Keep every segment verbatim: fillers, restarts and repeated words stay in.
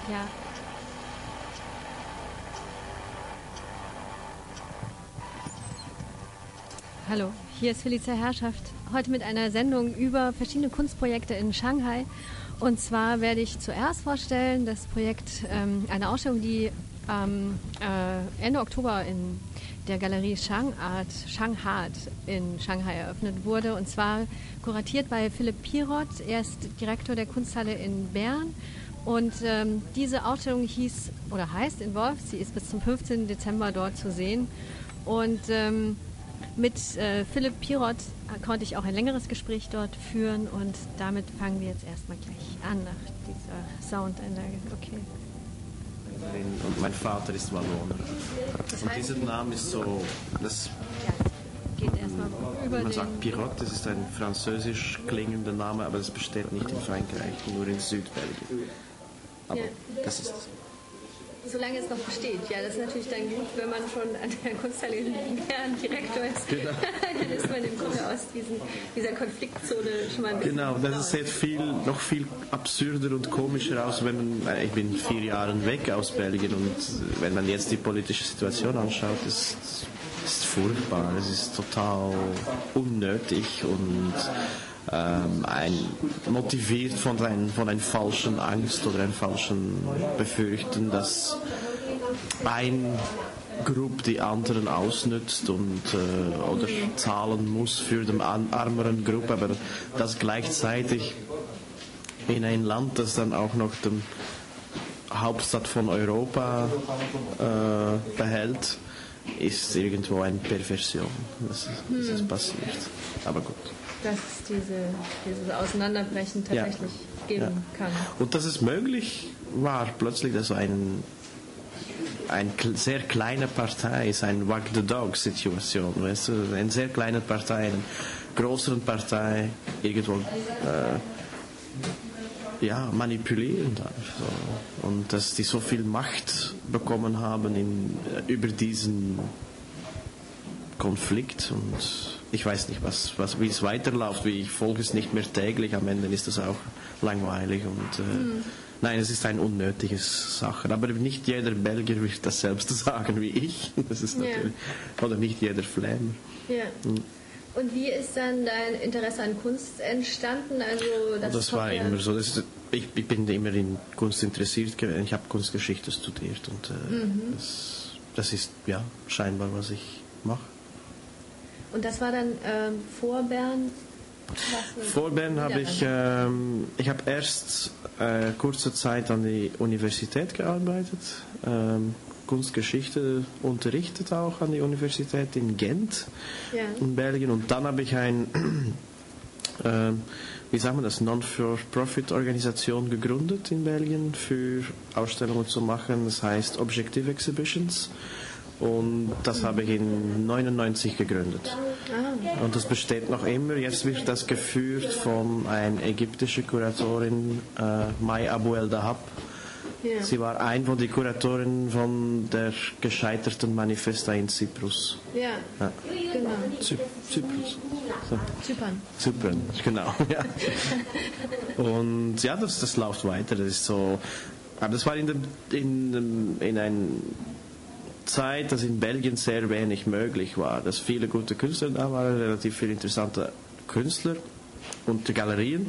Ja. Hallo, hier ist Felicia Herrschaft. Heute mit einer Sendung über verschiedene Kunstprojekte in Shanghai. Und zwar werde ich zuerst vorstellen das Projekt, ähm, eine Ausstellung, die ähm, äh, Ende Oktober in der Galerie Shangart, Shanghat in Shanghai eröffnet wurde. Und zwar kuratiert bei Philipp Pirot. Er ist Direktor der Kunsthalle in Bern. Und ähm, diese Ausstellung hieß oder heißt Involved. Sie ist bis zum fünfzehnten Dezember dort zu sehen. Und ähm, mit äh, Philipp Pirot konnte ich auch ein längeres Gespräch dort führen. Und damit fangen wir jetzt erstmal gleich an nach dieser Soundanlage. Okay. Und mein Vater ist Walloner. Und dieser Name ist so, das ja, geht erstmal über man den sagt Pirot, das ist ein französisch klingender Name, aber das besteht nicht in Frankreich, nur in Südbelgien. Aber ja. das ist es. Solange es noch besteht. Ja, das ist natürlich dann gut, wenn man schon an der Kunsthalle in Bern Direktor ist. Genau. Dann ist man im Grunde aus diesen, dieser Konfliktzone schon mal ein bisschen Genau, das sieht viel, noch viel absurder und komischer aus, wenn man, ich bin vier Jahre weg aus Belgien und wenn man jetzt die politische Situation anschaut, ist ist furchtbar, es ist total unnötig und ähm, ein, motiviert von einer von ein falschen Angst oder einem falschen Befürchten, dass ein Gruppe die anderen ausnützt und äh, oder zahlen muss für die ärmeren Gruppe, aber das gleichzeitig in ein Land, das dann auch noch die Hauptstadt von Europa äh, behält, ist irgendwo eine Perversion. Das, das ist passiert. Aber gut. Dass es diese, dieses Auseinanderbrechen tatsächlich ja. geben ja. kann. Und dass es möglich war, plötzlich, dass ein eine sehr kleine Partei ist, eine Wag-the-Dog-Situation, weißt du, eine sehr kleine Partei, eine größere Partei irgendwo äh, ja, manipulieren darf. So. Und dass die so viel Macht bekommen haben in, über diesen Konflikt und ich weiß nicht, was, was, wie es weiterläuft, wie ich folge es nicht mehr täglich, am Ende ist das auch langweilig und äh, mhm. nein, es ist eine unnötige Sache, aber nicht jeder Belgier wird das selbst sagen wie ich, das ist natürlich, ja. oder nicht jeder Flämer. Ja. Mhm. Und wie ist dann dein Interesse an Kunst entstanden? Also das, das war immer so. Das ist, ich, ich bin immer in Kunst interessiert gewesen. Ich habe Kunstgeschichte studiert und äh, mhm. das, das ist ja scheinbar, was ich mache. Und das war dann ähm, vor Bern? Vor Bern habe ich, ähm, ich habe erst äh, kurze Zeit an die Universität gearbeitet. Ähm, Kunstgeschichte unterrichtet auch an die Universität in Gent ja. in Belgien und dann habe ich ein äh, wie sagt man das, Non-for-Profit-Organisation gegründet in Belgien für Ausstellungen zu machen, das heißt Objective Exhibitions und das mhm. habe ich in neunundneunzig gegründet ah. und das besteht noch immer, jetzt wird das geführt von einer ägyptischen Kuratorin äh, Mai Abou El Dahab. Ja. Sie war ein von den Kuratoren von der gescheiterten Manifesta in Zyprus. Ja, ja. genau. Zy- Zyprus. So. Zypern. Zypern, genau. Ja. Und ja, das, das läuft weiter. Das ist so. Aber das war in, dem, in, in einer Zeit, dass in Belgien sehr wenig möglich war. Dass viele gute Künstler da waren, relativ viele interessante Künstler und die Galerien.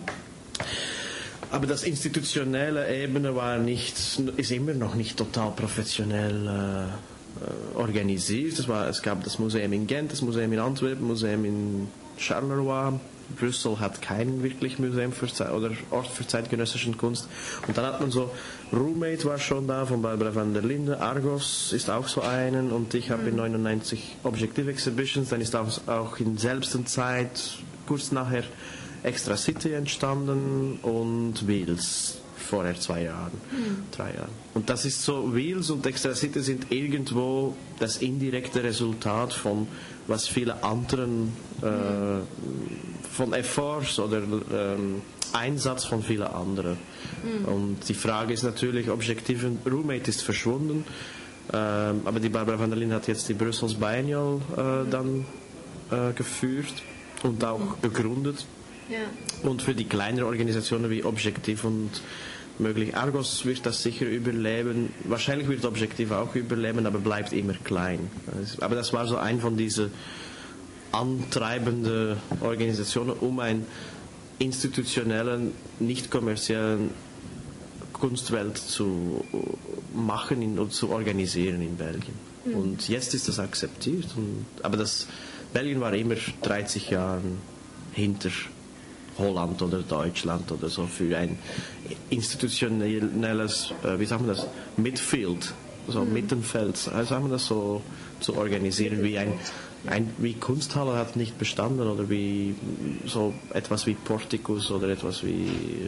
Aber das institutionelle Ebene war nicht, ist immer noch nicht total professionell äh, organisiert. Es, war, es gab das Museum in Gent, das Museum in Antwerpen, das Museum in Charleroi. Brüssel hat kein wirklich Museum für Ze- oder Ort für zeitgenössische Kunst. Und dann hat man so, Roommate war schon da, von Barbara van der Linde, Argos ist auch so einen und ich habe mhm. in neunundneunzig Objective Exhibitions, dann ist auch, auch in selben Zeit, kurz nachher, Extra City entstanden und Wheels vorher zwei Jahren, mhm. drei Jahren. Und das ist so, Wheels und Extra City sind irgendwo das indirekte Resultat von was viele anderen äh, mhm. von Efforts oder ähm, Einsatz von vielen anderen. Mhm. Und die Frage ist natürlich, Objective Roommate ist verschwunden, ähm, aber die Barbara van der Linde hat jetzt die Brussels Biennial äh, dann äh, geführt und auch mhm. gegründet. Ja. Und für die kleineren Organisationen wie Objective und möglich. Argos wird das sicher überleben. Wahrscheinlich wird Objektiv auch überleben, aber bleibt immer klein. Aber das war so ein von diesen antreibenden Organisationen, um einen institutionellen, nicht kommerziellen Kunstwelt zu machen und zu organisieren in Belgien. Mhm. Und jetzt ist das akzeptiert. Und, aber das, Belgien war immer dreißig Jahre hinter Holland oder Deutschland oder so für ein institutionelles, äh, wie sagt man das, Midfield, so mhm. Mittenfeld, äh, sagen wir das so, zu organisieren, wie ein, ein wie Kunsthalle hat nicht bestanden oder wie so etwas wie Porticus oder etwas wie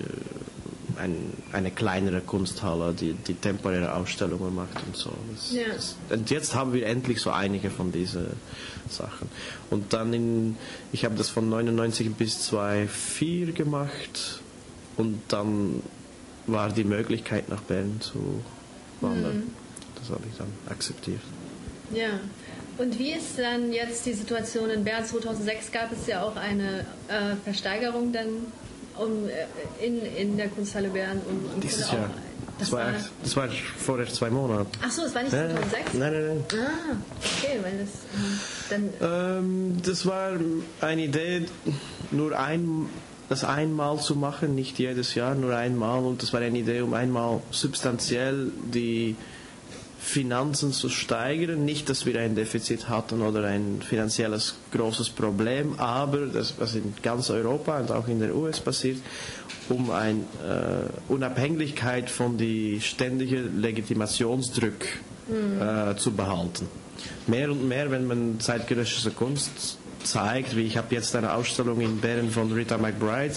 äh, ein, eine kleinere Kunsthalle, die, die temporäre Ausstellungen macht und so. Das, ja. das, und jetzt haben wir endlich so einige von diesen Sachen. Und dann in, ich habe das von neunundneunzig bis zweitausendvier gemacht und dann war die Möglichkeit nach Bern zu wandern. Mhm. Das habe ich dann akzeptiert. Ja. Und wie ist dann jetzt die Situation in Bern? zweitausendsechs gab es ja auch eine äh, Versteigerung dann um, äh, in, in der Kunsthalle Bern. Und, und Dieses Jahr. Das, das, war, das war vorher zwei Monate. Ach so, das war nicht zweitausendsechs? Nein, nein, nein. Ah, okay, weil das ähm, dann... Ähm, das war eine Idee, nur ein, das einmal zu machen, nicht jedes Jahr, nur einmal. Und das war eine Idee, um einmal substanziell die Finanzen zu steigern. Nicht, dass wir ein Defizit hatten oder ein finanzielles großes Problem, aber das, was in ganz Europa und auch in der U S passiert, um eine äh, Unabhängigkeit von die ständige Legitimationsdruck mhm. äh, zu behalten. Mehr und mehr, wenn man zeitgenössische Kunst zeigt, wie ich habe jetzt eine Ausstellung in Bern von Rita McBride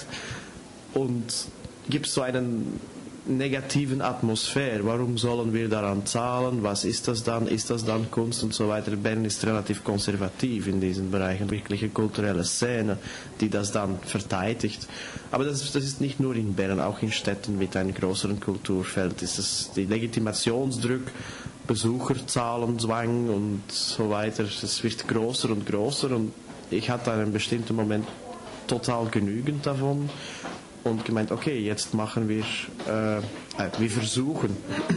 und gibt so einen negativen Atmosphäre. Warum sollen wir daran zahlen? Was ist das dann? Ist das dann Kunst und so weiter? Bern ist relativ konservativ in diesen Bereichen, wirkliche kulturelle Szene, die das dann verteidigt. Aber das, das ist nicht nur in Bern, auch in Städten mit einem größeren Kulturfeld ist es die Legitimationsdruck, Besucherzahlenzwang und so weiter. Es wird größer und größer und ich hatte einen bestimmten Moment total genügend davon. Und gemeint, okay, jetzt machen wir, äh, wir versuchen,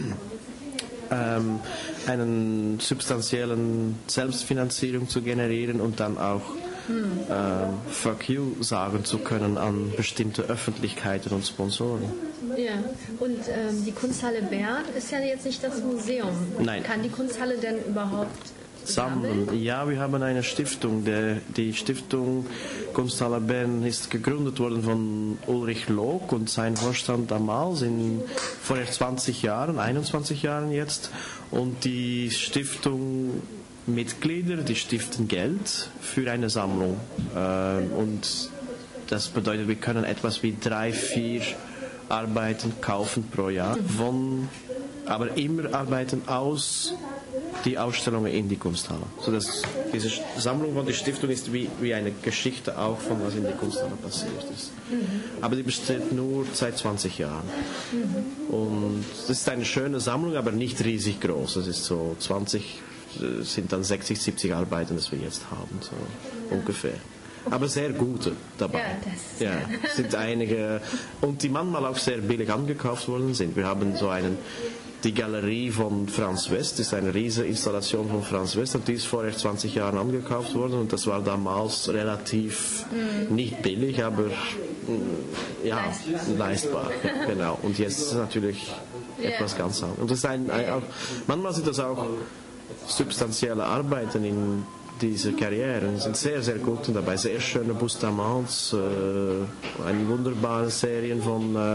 ähm, einen substanziellen Selbstfinanzierung zu generieren und dann auch äh, Fuck you sagen zu können an bestimmte Öffentlichkeiten und Sponsoren. Ja, und ähm, die Kunsthalle Bern ist ja jetzt nicht das Museum. Nein. Kann die Kunsthalle denn überhaupt sammeln? Ja, wir haben eine Stiftung. Der, die Stiftung Kunsthalle Bern ist gegründet worden von Ulrich Log und sein Vorstand damals, in, vor zwanzig Jahren, einundzwanzig Jahren jetzt. Und die Stiftung Mitglieder, die stiften Geld für eine Sammlung. Äh, und das bedeutet, wir können etwas wie drei, vier Arbeiten kaufen pro Jahr, von, aber immer Arbeiten aus die Ausstellungen in die Kunsthalle. So dass diese Sammlung von der Stiftung ist wie, wie eine Geschichte auch von was in der Kunsthalle passiert ist. Mhm. Aber die besteht nur seit zwanzig Jahren. Mhm. Und das ist eine schöne Sammlung, aber nicht riesig groß. Es ist so zwanzig, sind dann sechzig, siebzig Arbeiten, das wir jetzt haben, so ja. ungefähr. Aber sehr gute dabei. Ja, das ja, sind einige und die manchmal auch sehr billig angekauft worden sind. Wir haben so einen, die Galerie von Franz West, das ist eine riesige Installation von Franz West und die ist vor zwanzig Jahren angekauft worden und das war damals relativ mm. nicht billig, aber mm, ja, leistbar. leistbar genau. Und jetzt ist es natürlich yeah. etwas ganz anderes. Und das ist ein, ein, auch, manchmal sind das auch substanzielle Arbeiten in diese Karrieren sind sehr, sehr gut und dabei. Sehr schöne Bustamants, äh, eine wunderbare Serie von, äh,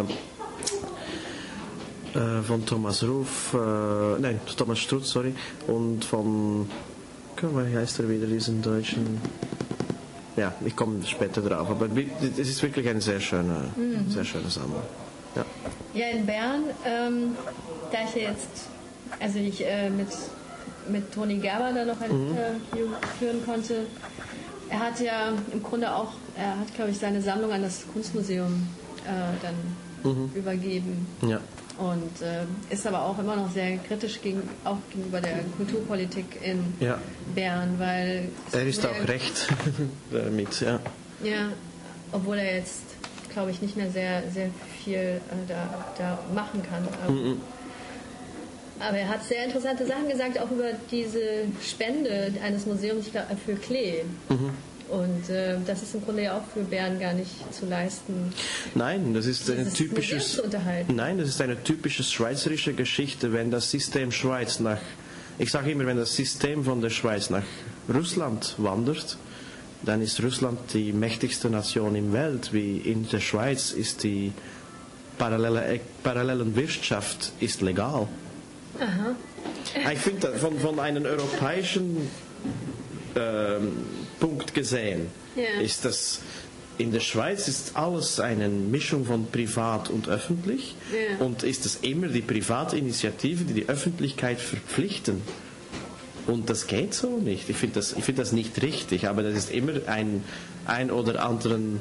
äh, von Thomas Ruff, äh, nein, Thomas Strutz, sorry, und von, wie heißt er wieder, diesen deutschen, ja, ich komme später drauf, aber es ist wirklich eine sehr schöne, mhm. sehr schöne Sammlung. Ja, ja in Bern, ähm, da ich ja jetzt, also ich äh, mit mit Toni Gerber da noch ein mhm. Interview führen konnte. Er hat ja im Grunde auch, er hat, glaube ich, seine Sammlung an das Kunstmuseum äh, dann mhm. übergeben. Ja. Und äh, ist aber auch immer noch sehr kritisch gegen, auch gegenüber der Kulturpolitik in ja. Bern, weil... Er ist auch recht damit, ja. Ja, obwohl er jetzt glaube ich, nicht mehr sehr, sehr viel äh, da, da machen kann. Aber, mhm. aber er hat sehr interessante Sachen gesagt, auch über diese Spende eines Museums für Klee. Mhm. Und äh, das ist im Grunde ja auch für Bern gar nicht zu leisten. Nein, das ist eine typisches. Nein, das ist eine typische schweizerische Geschichte, wenn das System Schweiz nach, ich sage immer, wenn das System von der Schweiz nach Russland wandert, dann ist Russland die mächtigste Nation im Welt. Wie in der Schweiz ist die parallele parallele Wirtschaft ist legal. Aha. Ich finde von von einem europäischen ähm, Punkt gesehen, yeah. ist das in der Schweiz ist alles eine Mischung von privat und öffentlich yeah. und ist es immer die Privatinitiative, die die Öffentlichkeit verpflichten. Und das geht so nicht. Ich finde das, ich find das nicht richtig, aber das ist immer ein, ein oder anderen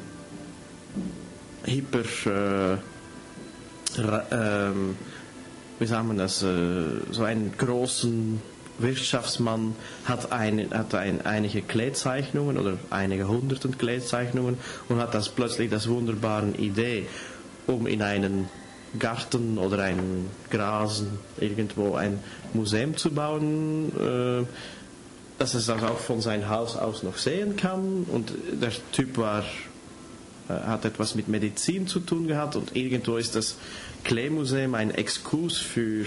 hyper, äh, äh, wie sagen wir das, äh, so einen großen Wirtschaftsmann hat, ein, hat ein, einige Kleizeichnungen oder einige hunderten Kleizeichnungen und hat das plötzlich das wunderbare Idee, um in einen Garten oder ein Grasen irgendwo ein Museum zu bauen, äh, dass er das auch von seinem Haus aus noch sehen kann. Und der Typ war, äh, hat etwas mit Medizin zu tun gehabt und irgendwo ist das Klee-Museum ein Exkurs für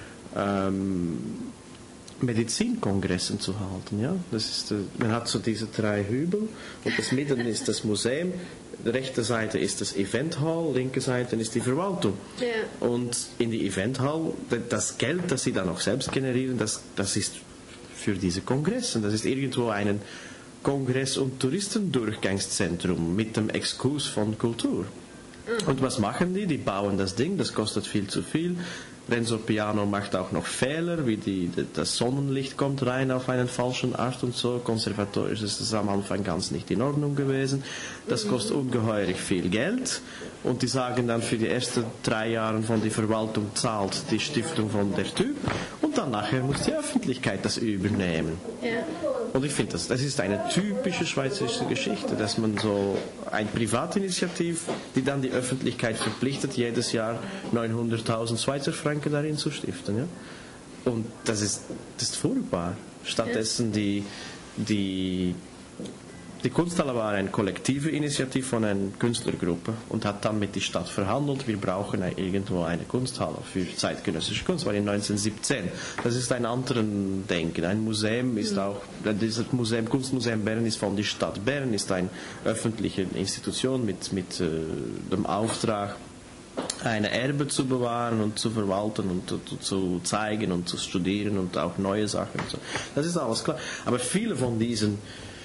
ähm, Medizinkongressen zu halten. Ja? Das ist, äh, man hat so diese drei Hügel und das Mitten ist das Museum, rechte Seite ist das Event Hall, linke Seite ist die Verwaltung. Ja. Und in die Event Hall, das Geld, das sie dann auch selbst generieren, das, das ist für diese Kongresse. Das ist irgendwo ein Kongress- und Touristendurchgangszentrum mit dem Exkurs von Kultur. Mhm. Und was machen die? Die bauen das Ding, das kostet viel zu viel. Renzo Piano macht auch noch Fehler, wie die, das Sonnenlicht kommt rein auf einen falschen Art und so. Konservatorisch ist das am Anfang ganz nicht in Ordnung gewesen. Das kostet ungeheuerlich viel Geld. Und die sagen dann, für die ersten drei Jahre von der Verwaltung zahlt die Stiftung von der Typ. Und dann nachher muss die Öffentlichkeit das übernehmen. Ja. Und ich finde, das, das ist eine typische schweizerische Geschichte, dass man so ein Privatinitiativ, die dann die Öffentlichkeit verpflichtet, jedes Jahr neunhunderttausend Schweizer Franken darin zu stiften. Ja? Und das ist, das ist furchtbar. Stattdessen die, die, die Kunsthalle war eine kollektive Initiative von einer Künstlergruppe und hat dann mit der Stadt verhandelt, wir brauchen irgendwo eine Kunsthalle für zeitgenössische Kunst, war in neunzehnhundertsiebzehn. Das ist ein anderes Denken. Ein Museum ist auch, dieses Museum, Kunstmuseum Bern ist von der Stadt Bern, ist eine öffentliche Institution mit, mit äh, dem Auftrag, eine Erbe zu bewahren und zu verwalten und zu, zu zeigen und zu studieren und auch neue Sachen. Und so. Das ist alles klar. Aber viele von diesen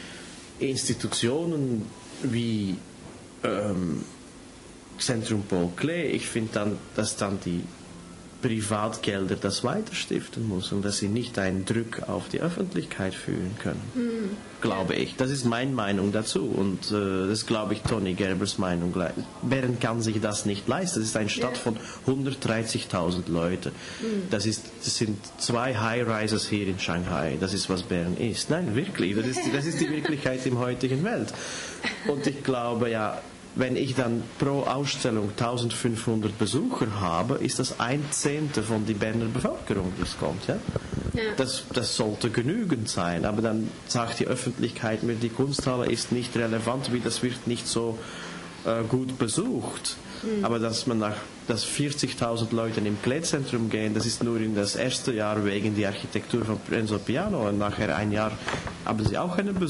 Institutionen wie ähm, Zentrum Paul Klee, ich finde dann, dass dann die Privatgelder das weiter stiften muss und dass sie nicht einen Druck auf die Öffentlichkeit führen können, mhm. glaube ich. Das ist meine Meinung dazu und äh, das ist, glaube ich, Toni Gerbers Meinung. Bern kann sich das nicht leisten. Das ist eine Stadt von hundertdreißigtausend Leuten. Mhm. Das, ist, das sind zwei High-Rises hier in Shanghai. Das ist, was Bern ist. Nein, wirklich. Das ist, das ist die Wirklichkeit im heutigen Welt. Und ich glaube, ja, wenn ich dann pro Ausstellung eintausendfünfhundert Besucher habe, ist das ein Zehntel von der Berner Bevölkerung, die kommt. Ja? Ja. Das, das sollte genügend sein. Aber dann sagt die Öffentlichkeit mir, die Kunsthalle ist nicht relevant, wie das wird nicht so äh, gut besucht. Mhm. Aber dass man nach dass vierzigtausend Leute im Klee-Zentrum gehen, das ist nur in das erste Jahr wegen der Architektur von Renzo Piano. Und nachher ein Jahr haben sie auch einen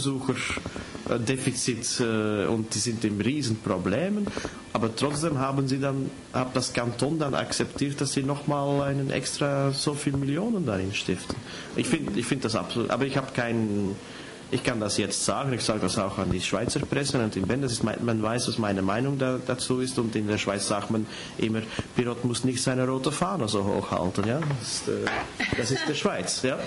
Besucherdefizit äh, und die sind in Riesenproblemen. Aber trotzdem haben sie dann, hat das Kanton dann akzeptiert, dass sie nochmal einen extra so viel Millionen darin stiften. Ich finde ich find das absolut, aber ich habe keinen, ich kann das jetzt sagen, ich sage das auch an die Schweizer Presse und in Bern, das ist mein, man weiß, was meine Meinung da, dazu ist und in der Schweiz sagt man immer, Pirot muss nicht seine rote Fahne so hochhalten, ja, das ist, äh, das ist der Schweiz, ja,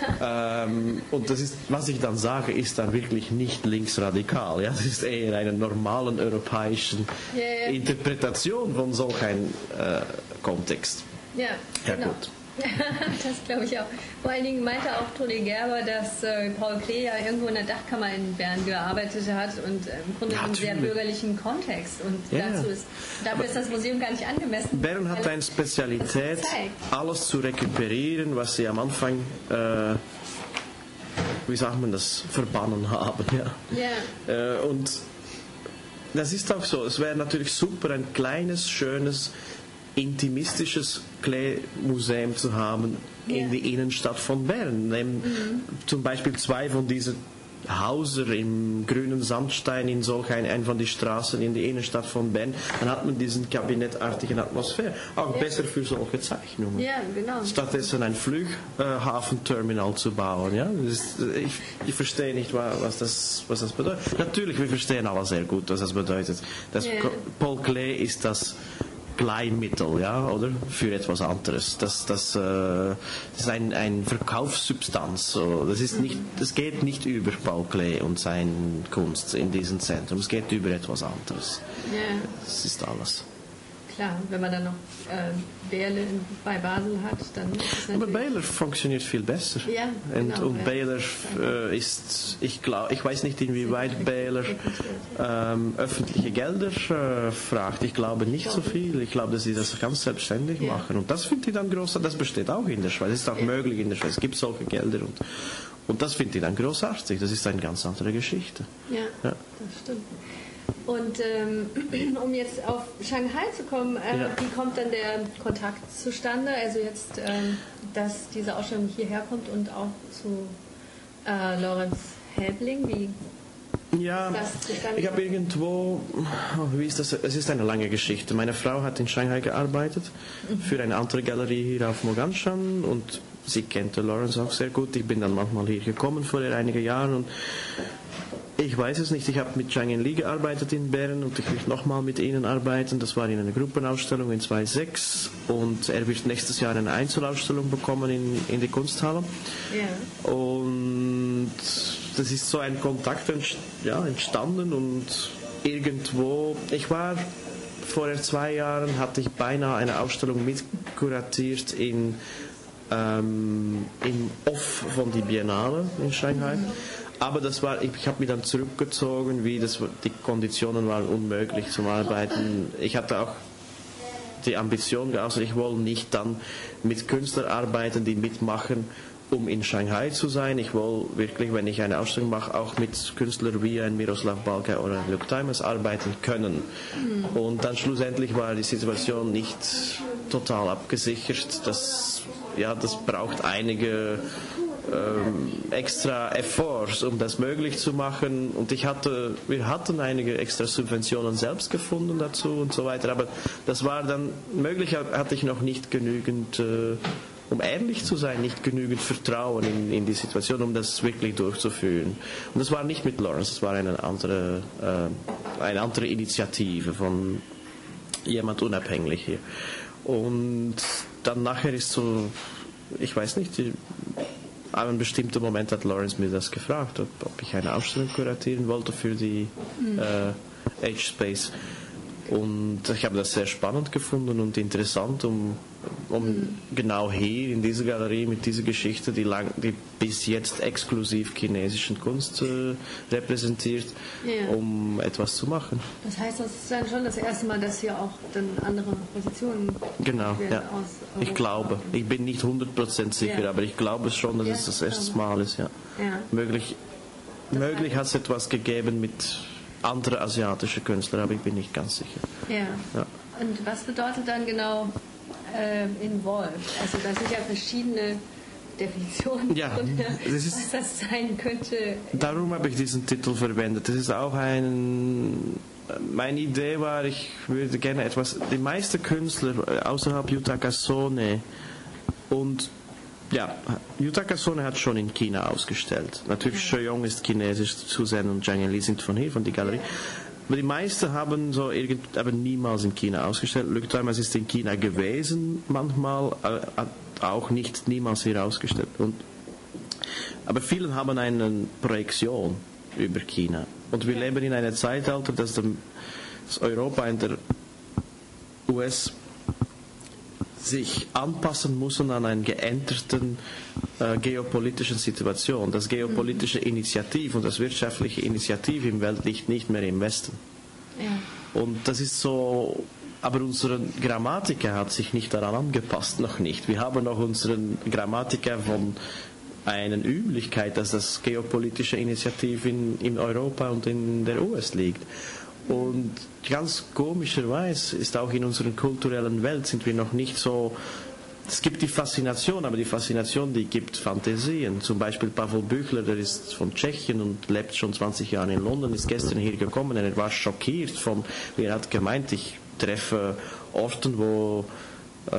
ähm, und das ist, was ich dann sage, ist dann wirklich nicht linksradikal, ja, das ist eher eine normalen europäischen yeah. Interpretation von solch einem äh, Kontext. Ja, ja genau. Gut. Das glaube ich auch. Vor allen Dingen meinte auch Toni Gerber, dass äh, Paul Klee ja irgendwo in der Dachkammer in Bern gearbeitet hat und äh, im Grunde ja, in einem sehr bürgerlichen Kontext. Und ja, dazu ist, dafür ist das Museum gar nicht angemessen. Bern hat eine Spezialität, alles zu rekuperieren, was sie am Anfang, äh, wie sagt man das, verbannen haben. Ja. Ja. Äh, und das ist auch so. Es wäre natürlich super, ein kleines, schönes, intimistisches Klee-Museum zu haben in yeah. die Innenstadt von Bern. Mhm. Zum Beispiel zwei von diesen Häuser im grünen Sandstein in solch ein, ein von den Straßen in die Innenstadt von Bern. Dann hat man diesen kabinettartigen Atmosphäre. Auch yeah. besser für solche Zeichnungen. Ja, genau. Stattdessen ein Flughafenterminal zu bauen. Ja? Das ist, ich, ich verstehe nicht, was das, was das bedeutet. Natürlich, wir verstehen alle sehr gut, was das bedeutet. Das yeah. Paul Klee ist das Bleimittel, ja, oder? Für etwas anderes. Das, das, äh, das ist ein, ein Verkaufssubstanz. So. Das ist nicht, das geht nicht über Paul Klee und seine Kunst in diesem Zentrum. Es geht über etwas anderes. Ja. Das ist alles. Klar, wenn man dann noch äh, Bähle bei Basel hat, dann ist es aber Baylor funktioniert viel besser. Ja, und genau, und ja. Baylor äh, ist, ich glaube, ich weiß nicht, inwieweit Baylor ähm, öffentliche Gelder äh, fragt. Ich glaube nicht so viel. Ich glaube, dass sie das ganz selbstständig ja. machen. Und das finde ich dann großartig. Das besteht auch in der Schweiz. Das ist auch ja. möglich in der Schweiz. Es gibt solche Gelder. Und, und das finde ich dann großartig. Das ist eine ganz andere Geschichte. Ja, ja. das stimmt. Und ähm, um jetzt auf Shanghai zu kommen, äh, ja. wie kommt dann der Kontakt zustande? Also jetzt, ähm, dass diese Ausstellung hierher kommt und auch zu äh, Lorenz Helbling, wie ja, ich habe irgendwo, oh, wie ist das? Es ist eine lange Geschichte. Meine Frau hat in Shanghai gearbeitet mhm. für eine andere Galerie hier auf Moganshan und sie kennt Lorenz auch sehr gut. Ich bin dann manchmal hier gekommen vor einigen Jahren und ich weiß es nicht. Ich habe mit Zhang Li gearbeitet in Bern und ich will nochmal mit ihnen arbeiten. Das war in einer Gruppenausstellung in zweitausendsechs und er wird nächstes Jahr eine Einzelausstellung bekommen in, in die Kunsthalle. Ja. Und das ist so ein Kontakt ja, entstanden und irgendwo, ich war vor zwei Jahren, hatte ich beinahe eine Ausstellung mitkuratiert in, ähm, im Off von die Biennale in Shanghai. Mhm. Aber das war, ich, ich habe mich dann zurückgezogen, wie das, die Konditionen waren unmöglich zum Arbeiten. Ich hatte auch die Ambition geäußert, ich wollte nicht dann mit Künstlern arbeiten, die mitmachen, um in Shanghai zu sein. Ich wollte wirklich, wenn ich eine Ausstellung mache, auch mit Künstlern wie ein Miroslav Balka oder ein Luc Tuymans arbeiten können. Und dann schlussendlich war die Situation nicht total abgesichert. Das, ja, das braucht einige Ähm, extra Efforts, um das möglich zu machen. Und ich hatte, wir hatten einige extra Subventionen selbst gefunden dazu und so weiter. Aber das war dann, möglich hatte ich noch nicht genügend, äh, um ehrlich zu sein, nicht genügend Vertrauen in, in die Situation, um das wirklich durchzuführen. Und das war nicht mit Lorenz, das war eine andere, äh, eine andere Initiative von jemand unabhängig hier. Und dann nachher ist so, ich weiß nicht, die, an einem bestimmten Moment hat Lorenz mir das gefragt, ob, ob ich eine Ausstellung kuratieren wollte für die mhm. äh, H-Space. Und ich habe das sehr spannend gefunden und interessant, um, um mhm. genau hier in dieser Galerie mit dieser Geschichte, die, lang, die bis jetzt exklusiv chinesischen Kunst äh, repräsentiert, ja. um etwas zu machen. Das heißt, das ist dann schon das erste Mal, dass hier auch dann andere Positionen genau, ja. aus ich glaube, ich bin nicht hundert Prozent sicher, ja. aber ich glaube schon, dass ja, es das erste Mal ist. Ja. Ja. Möglich, möglich hat es etwas gegeben mit andere asiatische Künstler, aber ich bin nicht ganz sicher. Ja. ja. Und was bedeutet dann genau äh, involved? Also da sind ja verschiedene Definitionen, ja, das ist, was das sein könnte. Darum habe ich diesen Titel verwendet. Das ist auch ein... Meine Idee war, ich würde gerne etwas... Die meisten Künstler außerhalb Yutaka Sone und ja, Yutaka Sone hat schon in China ausgestellt. Natürlich, ja. Sheyong ist chinesisch, Suzanne und Zhang Li sind von hier, von der Galerie. Aber die meisten haben so irgend, aber niemals in China ausgestellt. Luc Tuymans ist in China gewesen, manchmal, hat auch nicht niemals hier ausgestellt. Und, aber viele haben eine Projektion über China. Und wir leben in einem Zeitalter, dass das Europa in der U S sich anpassen müssen an einer geänderten äh, geopolitischen Situation. Das geopolitische Initiativ und das wirtschaftliche Initiativ im Welt liegt nicht mehr im Westen. Ja. Und das ist so, aber unsere Grammatiker hat sich nicht daran angepasst, noch nicht. Wir haben noch unseren Grammatiker von einer Üblichkeit, dass das geopolitische Initiativ in, in Europa und in der U S liegt. Und ganz komischerweise ist auch in unserer kulturellen Welt sind wir noch nicht so, es gibt die Faszination, aber die Faszination, die gibt Fantasien. Zum Beispiel Pavel Büchler, der ist von Tschechien und lebt schon zwanzig Jahre in London, ist gestern hier gekommen und er war schockiert von, wie er hat gemeint, ich treffe Orten, wo äh,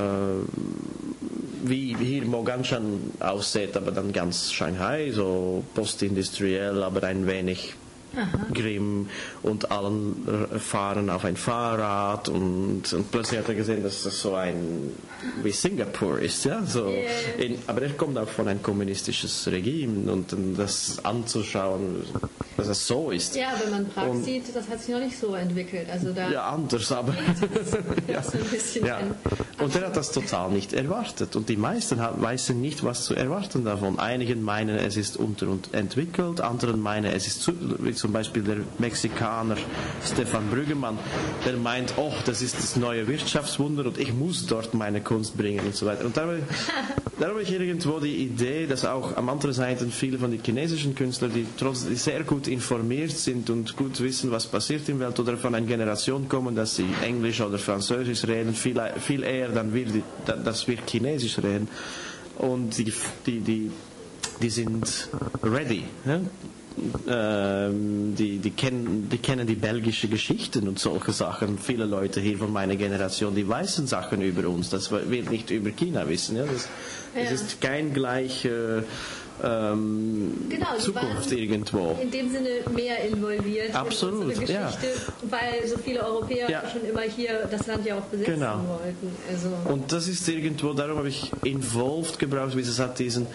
wie hier Moganshan aussieht, aber dann ganz Shanghai, so postindustriell, aber ein wenig Aha. Grimm und allen fahren auf ein Fahrrad und, und plötzlich hat er gesehen, dass das so ein wie Singapur ist, ja, so yeah. in, aber er kommt auch von einem kommunistisches Regime und, und das anzuschauen, dass es so ist. Ja, wenn man Prag und, sieht, das hat sich noch nicht so entwickelt, also da ja, anders, aber ja. So ein bisschen ja. Und er hat das total nicht erwartet und die meisten haben, wissen nicht, was zu erwarten davon. Einigen meinen, es ist unterentwickelt, anderen meinen, es ist zu, wie zum Beispiel der Mexikaner Stefan Brüggemann, der meint, oh, das ist das neue Wirtschaftswunder und ich muss dort meine Kunst bringen und so weiter. Und da habe ich irgendwo die Idee, dass auch am anderen Seite viele von den chinesischen Künstlern, die, trotz, die sehr gut informiert sind und gut wissen, was passiert in der Welt oder von einer Generation kommen, dass sie Englisch oder Französisch reden, viel, viel eher, dann wir, dass wir Chinesisch reden. Und die, die, die, die sind ready. Ja? Ähm, die, die, kennen, die kennen die belgische Geschichten und solche Sachen. Viele Leute hier von meiner Generation, die wissen Sachen über uns. Das wird nicht über China wissen. Ja? Das, ja. das ist kein gleiche ähm, genau, Zukunft irgendwo. In dem Sinne mehr involviert Absolut, in unsere Geschichte, ja. weil so viele Europäer ja. schon immer hier das Land ja auch besetzen genau. wollten. Also und das ist irgendwo, darum habe ich involved gebraucht, wie es hat diesen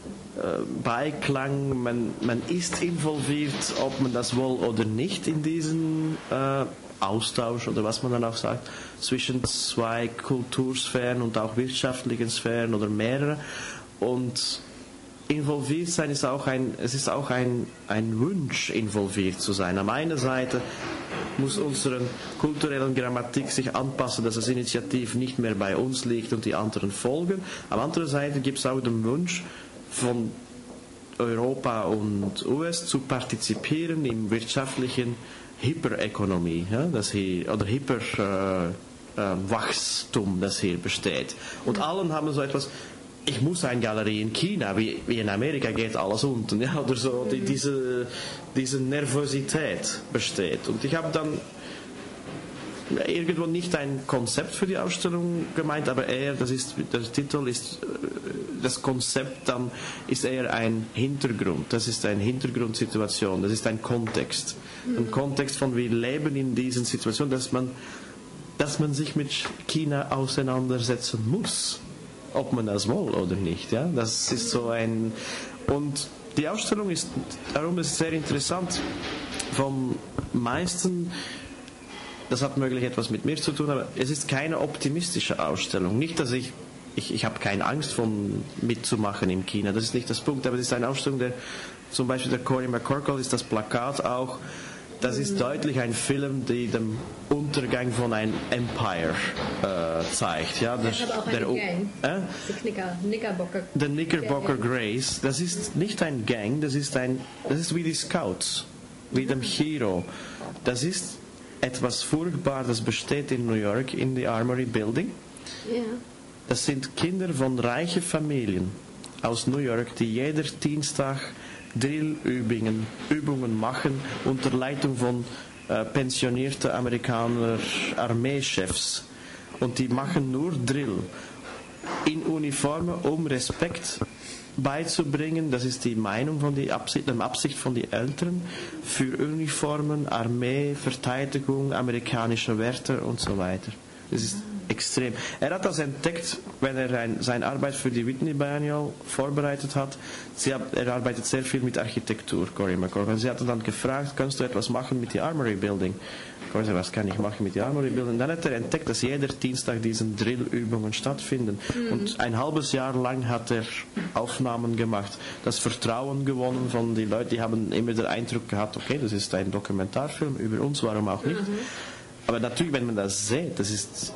Beiklang, man, man ist involviert, ob man das will oder nicht, in diesen äh, Austausch oder was man dann auch sagt, zwischen zwei Kultursphären und auch wirtschaftlichen Sphären oder mehrere. Und involviert sein ist auch ein, es ist auch ein, ein Wunsch, involviert zu sein. Am einen Seite muss unsere kulturelle Grammatik sich anpassen, dass das Initiativ nicht mehr bei uns liegt und die anderen folgen. Am anderen Seite gibt es auch den Wunsch, von Europa und U S zu partizipieren im wirtschaftlichen Hyperökonomie, ja, das hier, oder Hyperwachstum, äh, äh, das hier besteht. Und allen haben so etwas, ich muss eine Galerie in China, wie, wie in Amerika geht alles unten, ja, oder so, die, diese, diese Nervosität besteht. Und ich habe dann irgendwo nicht ein Konzept für die Ausstellung gemeint, aber eher, das ist, der Titel ist, das Konzept dann ist eher ein Hintergrund, das ist eine Hintergrundsituation, das ist ein Kontext. Ein Kontext von, wir leben in diesen Situationen, dass man, dass man sich mit China auseinandersetzen muss, ob man das will oder nicht, ja, das ist so ein, und die Ausstellung ist, darum ist es sehr interessant, vom meisten. Das hat möglich etwas mit mir zu tun, aber es ist keine optimistische Ausstellung. Nicht, dass ich, ich, ich habe keine Angst von mitzumachen in China, das ist nicht das Punkt, aber es ist eine Ausstellung, der, zum Beispiel der Cory McCorkle ist das Plakat auch, das ist mhm. deutlich ein Film, der den Untergang von einem Empire äh, zeigt. Ja, das, das auch der, eine Gang. Äh? Die Knicker, Knickerbocker. Der Knickerbocker Grace, das ist nicht ein Gang, das ist, ein, das ist wie die Scouts, wie dem Hero. Das ist etwas furchtbar, das besteht in New York, in the Armory Building. Yeah. Das sind Kinder von reichen Familien aus New York, die jeder Dienstag Drillübungen Übungen machen unter Leitung von äh, pensionierten Amerikaner Armeechefs. Und die machen nur Drill in Uniformen, um Respekt beizubringen, das ist die Meinung von die Absicht, die Absicht von den Eltern für Uniformen, Armee, Verteidigung, amerikanische Werte und so weiter. Das ist extrem. Er hat das entdeckt, wenn er ein, seine Arbeit für die Whitney Biennial vorbereitet hat. Sie hat. Er arbeitet sehr viel mit Architektur, Cory McCormack. Sie hat dann gefragt, kannst du etwas machen mit der Armory Building? Cory sagte, was kann ich machen mit der Armory Building? Dann hat er entdeckt, dass jeder Dienstag diese Drillübungen stattfinden. Mhm. Und ein halbes Jahr lang hat er Aufnahmen gemacht, das Vertrauen gewonnen von den Leuten. Die haben immer den Eindruck gehabt, okay, das ist ein Dokumentarfilm über uns, warum auch nicht. Mhm. Aber natürlich, wenn man das sieht, das ist,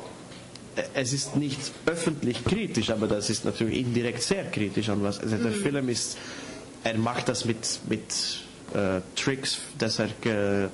es ist nicht öffentlich kritisch, aber das ist natürlich indirekt sehr kritisch. An was, also der mhm. Film ist, er macht das mit, mit äh, Tricks, dass er äh,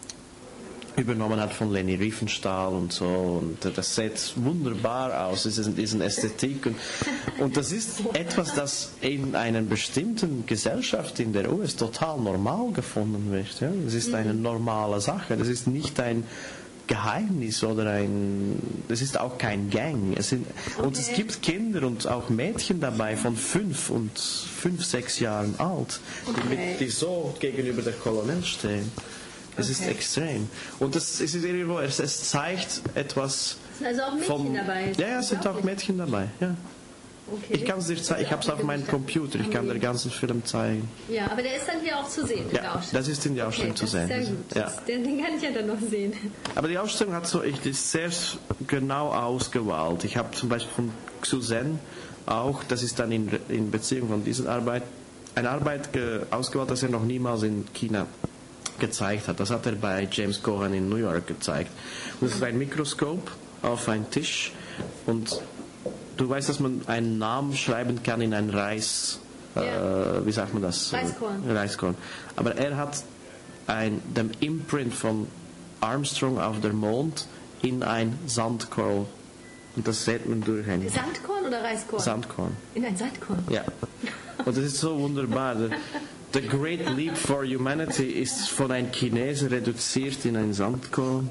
übernommen hat von Leni Riefenstahl und so, und das sieht wunderbar aus, es ist in diesen Ästhetik, und, und das ist etwas, das in einer bestimmten Gesellschaft in der U S total normal gefunden wird. Ja? Das ist eine normale Sache, das ist nicht ein Geheimnis oder ein, das ist auch kein Gang. Es sind, und okay. Es gibt Kinder und auch Mädchen dabei von fünf und fünf, sechs Jahren alt, okay. die, mit, die so gegenüber der Kolonel stehen. Es okay. ist extrem. Und das, es ist irgendwo, es, es zeigt etwas. Es sind also auch Mädchen vom, dabei? Ja, ja, es sind auch Mädchen dabei. Ja. Okay. Ich kann es dir zeigen, ich habe es auf meinem Computer, ich kann den ganzen Film zeigen. Ja, aber der ist dann hier auch zu sehen, in ja, der Ausstellung. Das ist in der Ausstellung okay, zu sehen. Sehr gut. Ja. Das, den, den kann ich ja dann noch sehen. Aber die Ausstellung hat so, ich, ist sehr genau ausgewählt. Ich habe zum Beispiel von Xusen auch, das ist dann in, in Beziehung von dieser Arbeit, eine Arbeit ge, ausgewählt, das er noch niemals in China gezeigt hat. Das hat er bei James Cohan in New York gezeigt. Und das ist ein Mikroskop auf einen Tisch, und du weißt, dass man einen Namen schreiben kann in ein Reis, ja. äh, wie sagt man das? Reiskorn. Reiskorn. Aber er hat ein, den Imprint von Armstrong auf der Mond in ein Sandkorn. Und das sieht man durch ein... Sandkorn oder Reiskorn? Sandkorn. In ein Sandkorn? Ja. Und das ist so wunderbar. The Great Leap for Humanity ist von einem Chinesen reduziert in ein Sandkorn.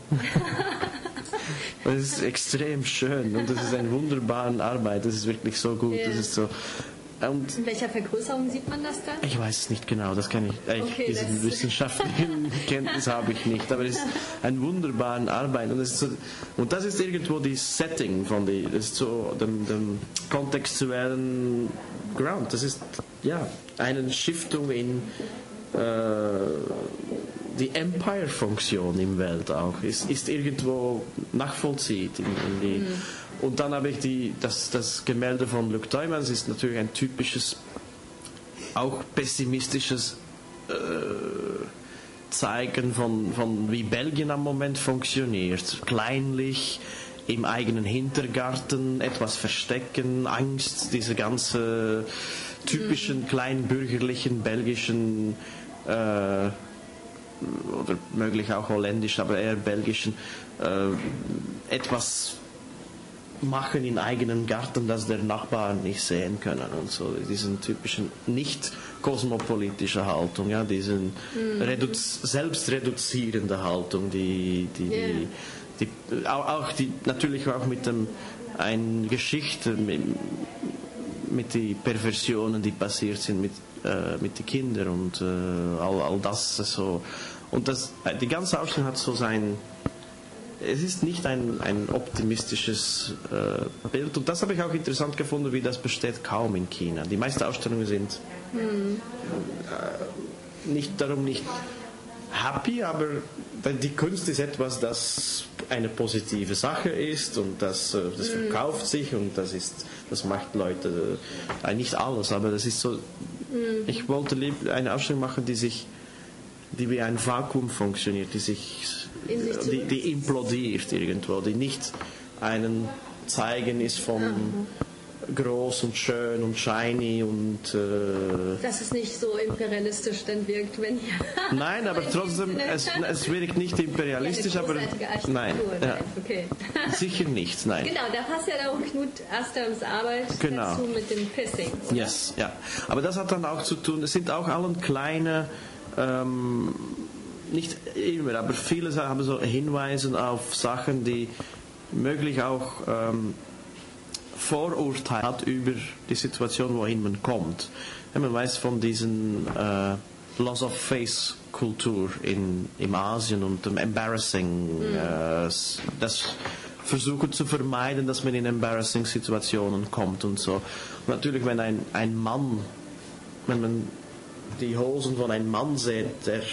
Das ist extrem schön und das ist eine wunderbare Arbeit. Das ist wirklich so gut. Ja. Das ist so. Und in welcher Vergrößerung sieht man das dann? Ich weiß es nicht genau. Das kann ich. Okay, diese wissenschaftliche Kenntnis habe ich nicht. Aber es ist eine wunderbare Arbeit und das ist so, und das ist irgendwo die Setting von die, das ist so dem, dem kontextuellen Ground. Das ist ja eine Schiftung in äh, die Empire-Funktion im Welt auch ist, ist irgendwo nachvollzieht in, in die, mhm. Und dann habe ich die, das, das Gemälde von Luc Tuymans ist natürlich ein typisches, auch pessimistisches äh, Zeigen von, von wie Belgien am Moment funktioniert. Kleinlich, im eigenen Hintergarten, etwas verstecken, Angst, diese ganze typischen mhm. kleinbürgerlichen belgischen äh, oder möglich auch holländisch, aber eher belgischen, äh, etwas machen in eigenen Garten, das der Nachbarn nicht sehen können und so, diesen typischen nicht kosmopolitische Haltung, ja, diesen mm. redu- selbstreduzierende Haltung, die, die, yeah. die, die auch, auch die natürlich auch mit dem eine Geschichte mit, mit den Perversionen, die passiert sind mit äh, mit den Kindern und äh, all, all das so. Und das, die ganze Ausstellung hat so sein, es ist nicht ein, ein optimistisches äh, Bild. Und das habe ich auch interessant gefunden, wie das besteht kaum in China. Die meisten Ausstellungen sind mhm. äh, nicht darum nicht happy, aber die Kunst ist etwas, das eine positive Sache ist und das, das verkauft sich und das ist, das macht Leute, äh, nicht alles, aber das ist so, mhm. ich wollte eine Ausstellung machen, die sich die wie ein Vakuum funktioniert, die sich, die, die implodiert irgendwo, die nicht einen Zeigen ist von mhm. groß und schön und shiny und äh, dass es nicht so imperialistisch dann wirkt, wenn ihr nein, aber trotzdem es, es wirkt nicht imperialistisch, ja, aber nein, ja. Okay. Sicher nicht, nein. Genau, da passt ja auch Knut Asterms Arbeit genau. dazu mit dem Pissing. Oder? Yes, ja. Aber das hat dann auch zu tun, es sind auch allen kleine ähm, nicht immer, aber viele haben so Hinweise auf Sachen, die möglich auch ähm, Vorurteil hat über die Situation, wohin man kommt. Ja, man weiß von diesen äh, Loss of Face Kultur in, in Asien und dem Embarrassing, mm. äh, das versuchen zu vermeiden, dass man in embarrassing Situationen kommt und so. Und natürlich, wenn ein, ein Mann, wenn man die Hosen von einem Mann sieht, der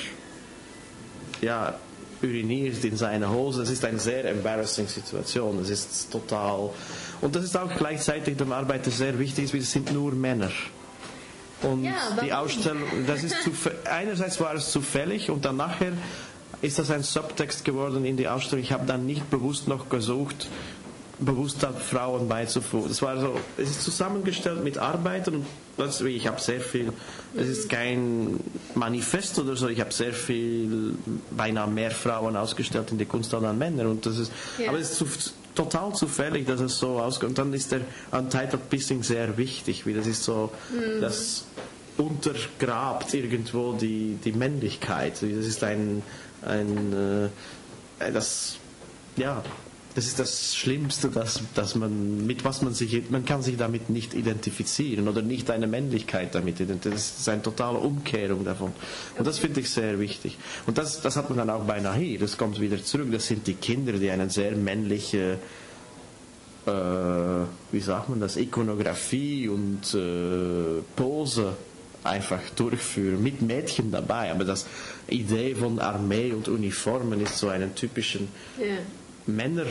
ja, uriniert in seine Hose, das ist eine sehr embarrassing Situation. Das ist total... Und das ist auch gleichzeitig dem Arbeiter sehr wichtig, weil es sind nur Männer. Und ja, die Ausstellung, das ist zu, einerseits war es zufällig und dann nachher ist das ein Subtext geworden in die Ausstellung. Ich habe dann nicht bewusst noch gesucht, bewusst Frauen beizufügen. Das war so, es ist zusammengestellt mit Arbeitern und plötzlich, ich habe sehr viel, es ist kein Manifest oder so, ich habe sehr viel, beinahe mehr Frauen ausgestellt in die Kunst als Männer und das ist, ja. Aber es ist zu, total zufällig, dass es so ausgeht. Und dann ist der Untitled Pissing sehr wichtig, wie das ist so, mhm. das untergrabt irgendwo die, die Männlichkeit. Das ist ein, ein äh, das, ja, das ist das Schlimmste, dass, dass man, mit was man sich, man kann sich damit nicht identifizieren oder nicht eine Männlichkeit damit identifizieren. Das ist eine totale Umkehrung davon. Und das finde ich sehr wichtig. Und das, das hat man dann auch bei Nahir, das kommt wieder zurück, das sind die Kinder, die eine sehr männliche, äh, wie sagt man das, Ikonografie und äh, Pose einfach durchführen, mit Mädchen dabei. Aber das Idee von Armee und Uniformen ist so einen typischen... Yeah. Männer,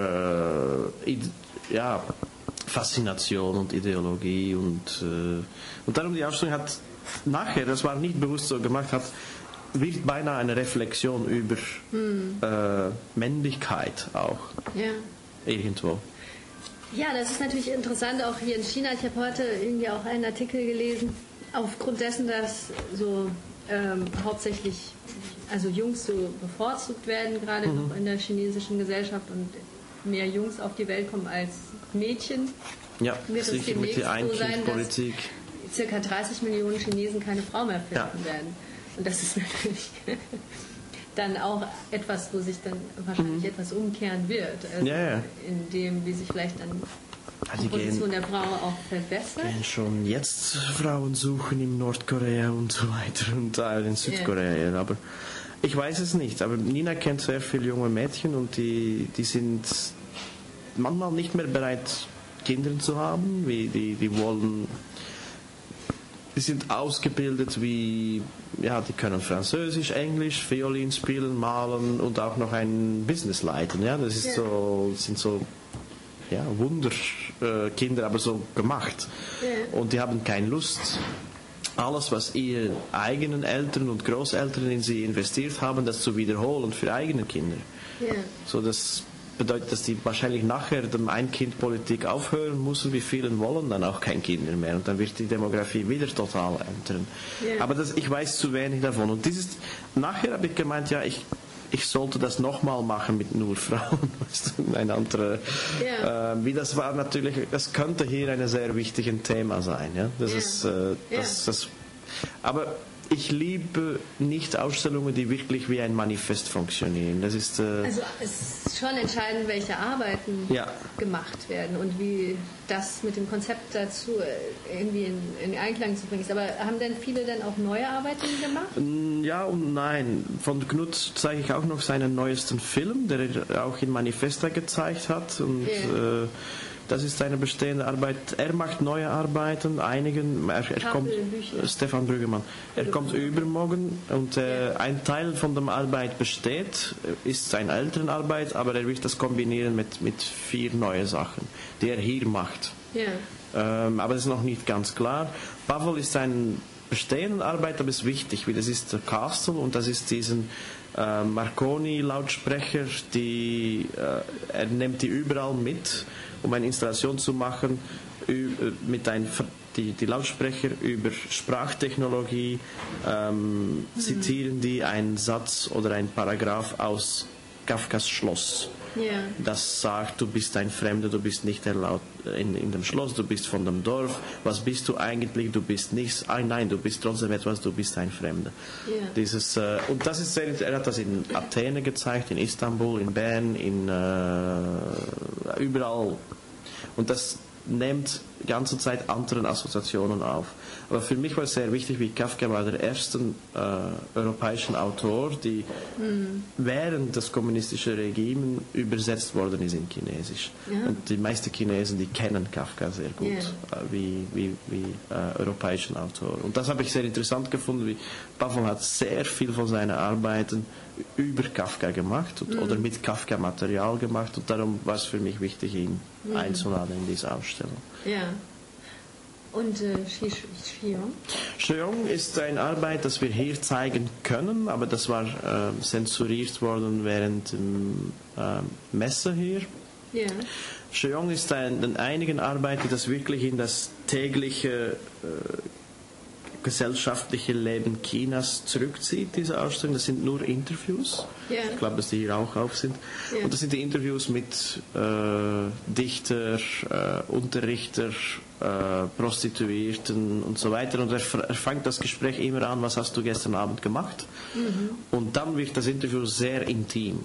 äh, ja, Faszination und Ideologie und, äh, und darum die Ausstellung hat nachher, das war nicht bewusst so gemacht, hat, wird beinahe eine Reflexion über hm. äh, Männlichkeit auch ja. irgendwo. Ja, das ist natürlich interessant, auch hier in China. Ich habe heute irgendwie auch einen Artikel gelesen, aufgrund dessen, dass so ähm, hauptsächlich also Jungs so bevorzugt werden, gerade mhm. noch in der chinesischen Gesellschaft und mehr Jungs auf die Welt kommen als Mädchen. Ja, wird es demnächst so sein, dass circa dreißig Millionen Chinesen keine Frau mehr finden ja. werden. Und das ist natürlich dann auch etwas, wo sich dann wahrscheinlich mhm. etwas umkehren wird. Also ja, ja. in dem, wie sich vielleicht dann die Position der Frau auch verbessert. Gehen schon jetzt Frauen suchen in Nordkorea und so weiter und in Südkorea. Yeah. Aber ich weiß es nicht. Aber Nina kennt sehr viele junge Mädchen und die, die sind manchmal nicht mehr bereit, Kinder zu haben. Wie die, die wollen, die sind ausgebildet wie, ja, die können Französisch, Englisch, Violin spielen, malen und auch noch ein Business leiten. Ja, das ist yeah. so, sind so ja, Wunderkinder, äh, aber so gemacht. Yeah. Und die haben keine Lust, alles, was ihre eigenen Eltern und Großeltern in sie investiert haben, das zu wiederholen für eigene Kinder. Yeah. So, das bedeutet, dass die wahrscheinlich nachher dem Ein-Kind-Politik aufhören müssen, wie vielen wollen dann auch kein Kinder mehr. Und dann wird die Demografie wieder total ändern. Yeah. Aber das, ich weiß zu wenig davon. Und dieses, nachher habe ich gemeint, ja, ich ich sollte das nochmal machen mit nur Frauen. Ein anderer, yeah. äh, wie das war natürlich, das könnte hier ein sehr wichtiges Thema sein. Ja? Das yeah. ist, äh, das, yeah. das, aber ich liebe nicht Ausstellungen, die wirklich wie ein Manifest funktionieren. Das ist, äh, also es ist schon entscheidend, welche Arbeiten ja. gemacht werden und wie das mit dem Konzept dazu irgendwie in, in Einklang zu bringen ist. Aber haben denn viele dann auch neue Arbeiten gemacht? Ja und nein. Von Knut zeige ich auch noch seinen neuesten Film, der er auch in Manifesta gezeigt hat. Und yeah. äh, das ist eine bestehende Arbeit. Er macht neue Arbeiten, einigen. Er, er kommt, Stefan Brüggemann. Er kommt übermorgen und äh, yeah. ein Teil von der Arbeit besteht, ist seine älteren Arbeit, aber er wird das kombinieren mit, mit vier neuen Sachen, die er hier macht. Yeah. Ähm, aber das ist noch nicht ganz klar. Pavel ist eine bestehende Arbeit, aber ist wichtig, wie das ist der Castle und das ist diesen äh, Marconi-Lautsprecher, die äh, er nimmt die überall mit, um eine Installation zu machen, mit ein, die, die Lautsprecher über Sprachtechnologie, ähm, mhm. zitieren die einen Satz oder einen Paragraph aus Kafkas Schloss. Yeah. Das sagt, du bist ein Fremder, du bist nicht erlaubt in, in dem Schloss, du bist von dem Dorf. Was bist du eigentlich? Du bist nichts. Ah, nein, du bist trotzdem etwas, du bist ein Fremder. Yeah. Dieses, äh, und das ist sehr, er hat das in Athen gezeigt, in Istanbul, in Bern, in äh, überall. Und das nimmt die ganze Zeit andere Assoziationen auf. Aber für mich war es sehr wichtig, wie Kafka war der erste äh, europäische Autor, die mhm. während des kommunistischen Regimes übersetzt worden ist in Chinesisch. Ja. Und die meisten Chinesen, die kennen Kafka sehr gut, yeah. äh, wie, wie, wie äh, europäischen Autor. Und das habe ich sehr interessant gefunden, wie Pavol hat sehr viel von seinen Arbeiten über Kafka gemacht und, mhm. oder mit Kafka-Material gemacht, und darum war es für mich wichtig, ihn mhm. einzuladen in diese Ausstellung. Ja. Und äh, Shiyong? Shiyong ist eine Arbeit, das wir hier zeigen können, aber das war äh, zensuriert worden während der äh, Messe hier. Ja. Shiyong ist ein, in einigen Arbeiten, das wirklich in das tägliche äh, gesellschaftliche Leben Chinas zurückzieht, diese Ausstellung. Das sind nur Interviews. Yeah. Ich glaube, dass die hier auch auf sind. Yeah. Und das sind die Interviews mit äh, Dichter, äh, Unterrichter, äh, Prostituierten und so weiter. Und er, er fängt das Gespräch immer an, was hast du gestern Abend gemacht? Mhm. Und dann wird das Interview sehr intim.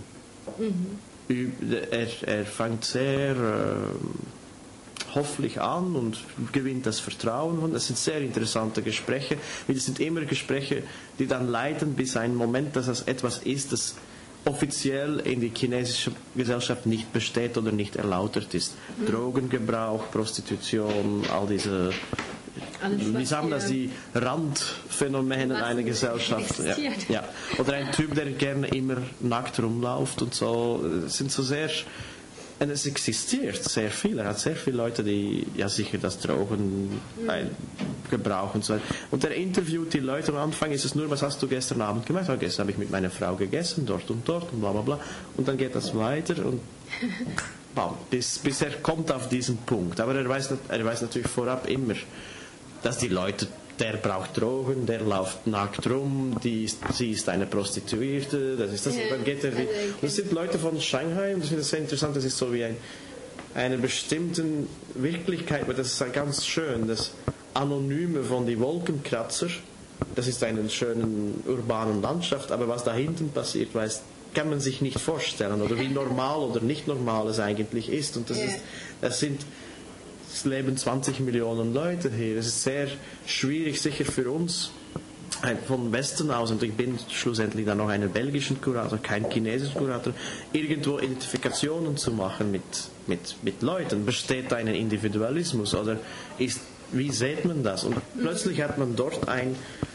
Mhm. Er, er fängt sehr... Äh, hoffentlich an und gewinnt das Vertrauen. Und das sind sehr interessante Gespräche. Das sind immer Gespräche, die dann leiten bis ein Moment, dass es etwas ist, das offiziell in die chinesische Gesellschaft nicht besteht oder nicht erlaubt ist. Mhm. Drogengebrauch, Prostitution, all diese, alles, wie sagen das, die Randphänomene einer Gesellschaft. Ja, ja. Oder ein Typ, der gerne immer nackt rumläuft und so. Das sind so sehr... Und es existiert sehr viel. Er hat sehr viele Leute, die ja sicher das Drogen gebrauchen und so weiter. Und er interviewt die Leute. Am Anfang ist es nur, was hast du gestern Abend gemacht? Ja, gestern habe ich mit meiner Frau gegessen, dort und dort und bla bla bla. Und dann geht das weiter und bam, bis, bis er kommt auf diesen Punkt. Aber er weiß, er weiß natürlich vorab immer, dass die Leute... Der braucht Drogen, der läuft nackt rum, die ist, sie ist eine Prostituierte, das ist das. Ja, dann geht er wie, das sind Leute von Shanghai, und ich finde das sehr interessant, das ist so wie ein, eine bestimmte Wirklichkeit, aber das ist ganz schön, das Anonyme von die Wolkenkratzer, das ist eine schöne urbanen Landschaft, aber was da hinten passiert, weiß, kann man sich nicht vorstellen, oder wie normal oder nicht normal es eigentlich ist, und das, ja. ist, das sind... Es leben zwanzig Millionen Leute hier. Es ist sehr schwierig, sicher für uns, vom Westen aus, und ich bin schlussendlich dann noch einen belgischen Kurator, kein chinesischen Kurator, irgendwo Identifikationen zu machen mit, mit, mit Leuten. Besteht ein Individualismus oder ist, wie sieht man das? Und plötzlich hat man dort ein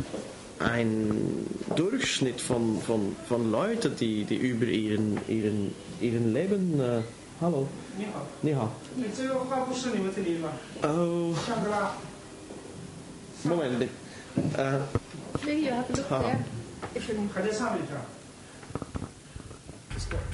ein Durchschnitt von, von, von Leuten, die, die über ihren, ihren, ihren Leben... Äh, Hallo. Ni hao. Oh. Moment. Uh, Maybe you have a look there. If you want. Let's go.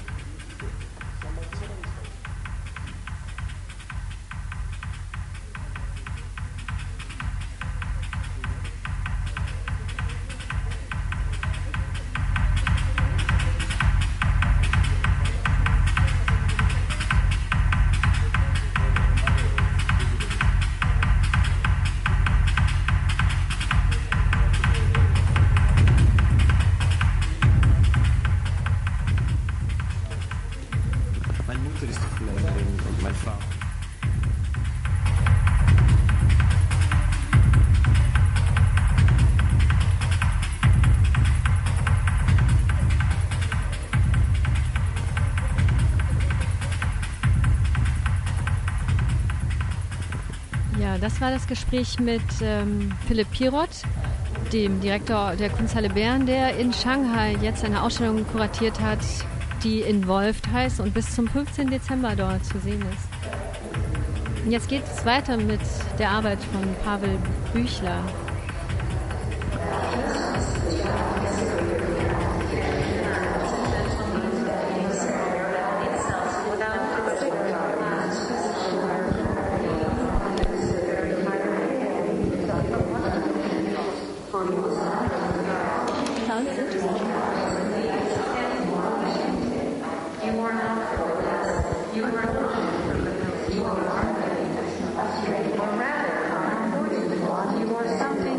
Das war das Gespräch mit ähm, Philipp Pirot, dem Direktor der Kunsthalle Bern, der in Shanghai jetzt eine Ausstellung kuratiert hat, die Involved heißt und bis zum fünfzehnten Dezember dort zu sehen ist. Und jetzt geht es weiter mit der Arbeit von Pavel Büchler. Or rather, unfortunately, you are something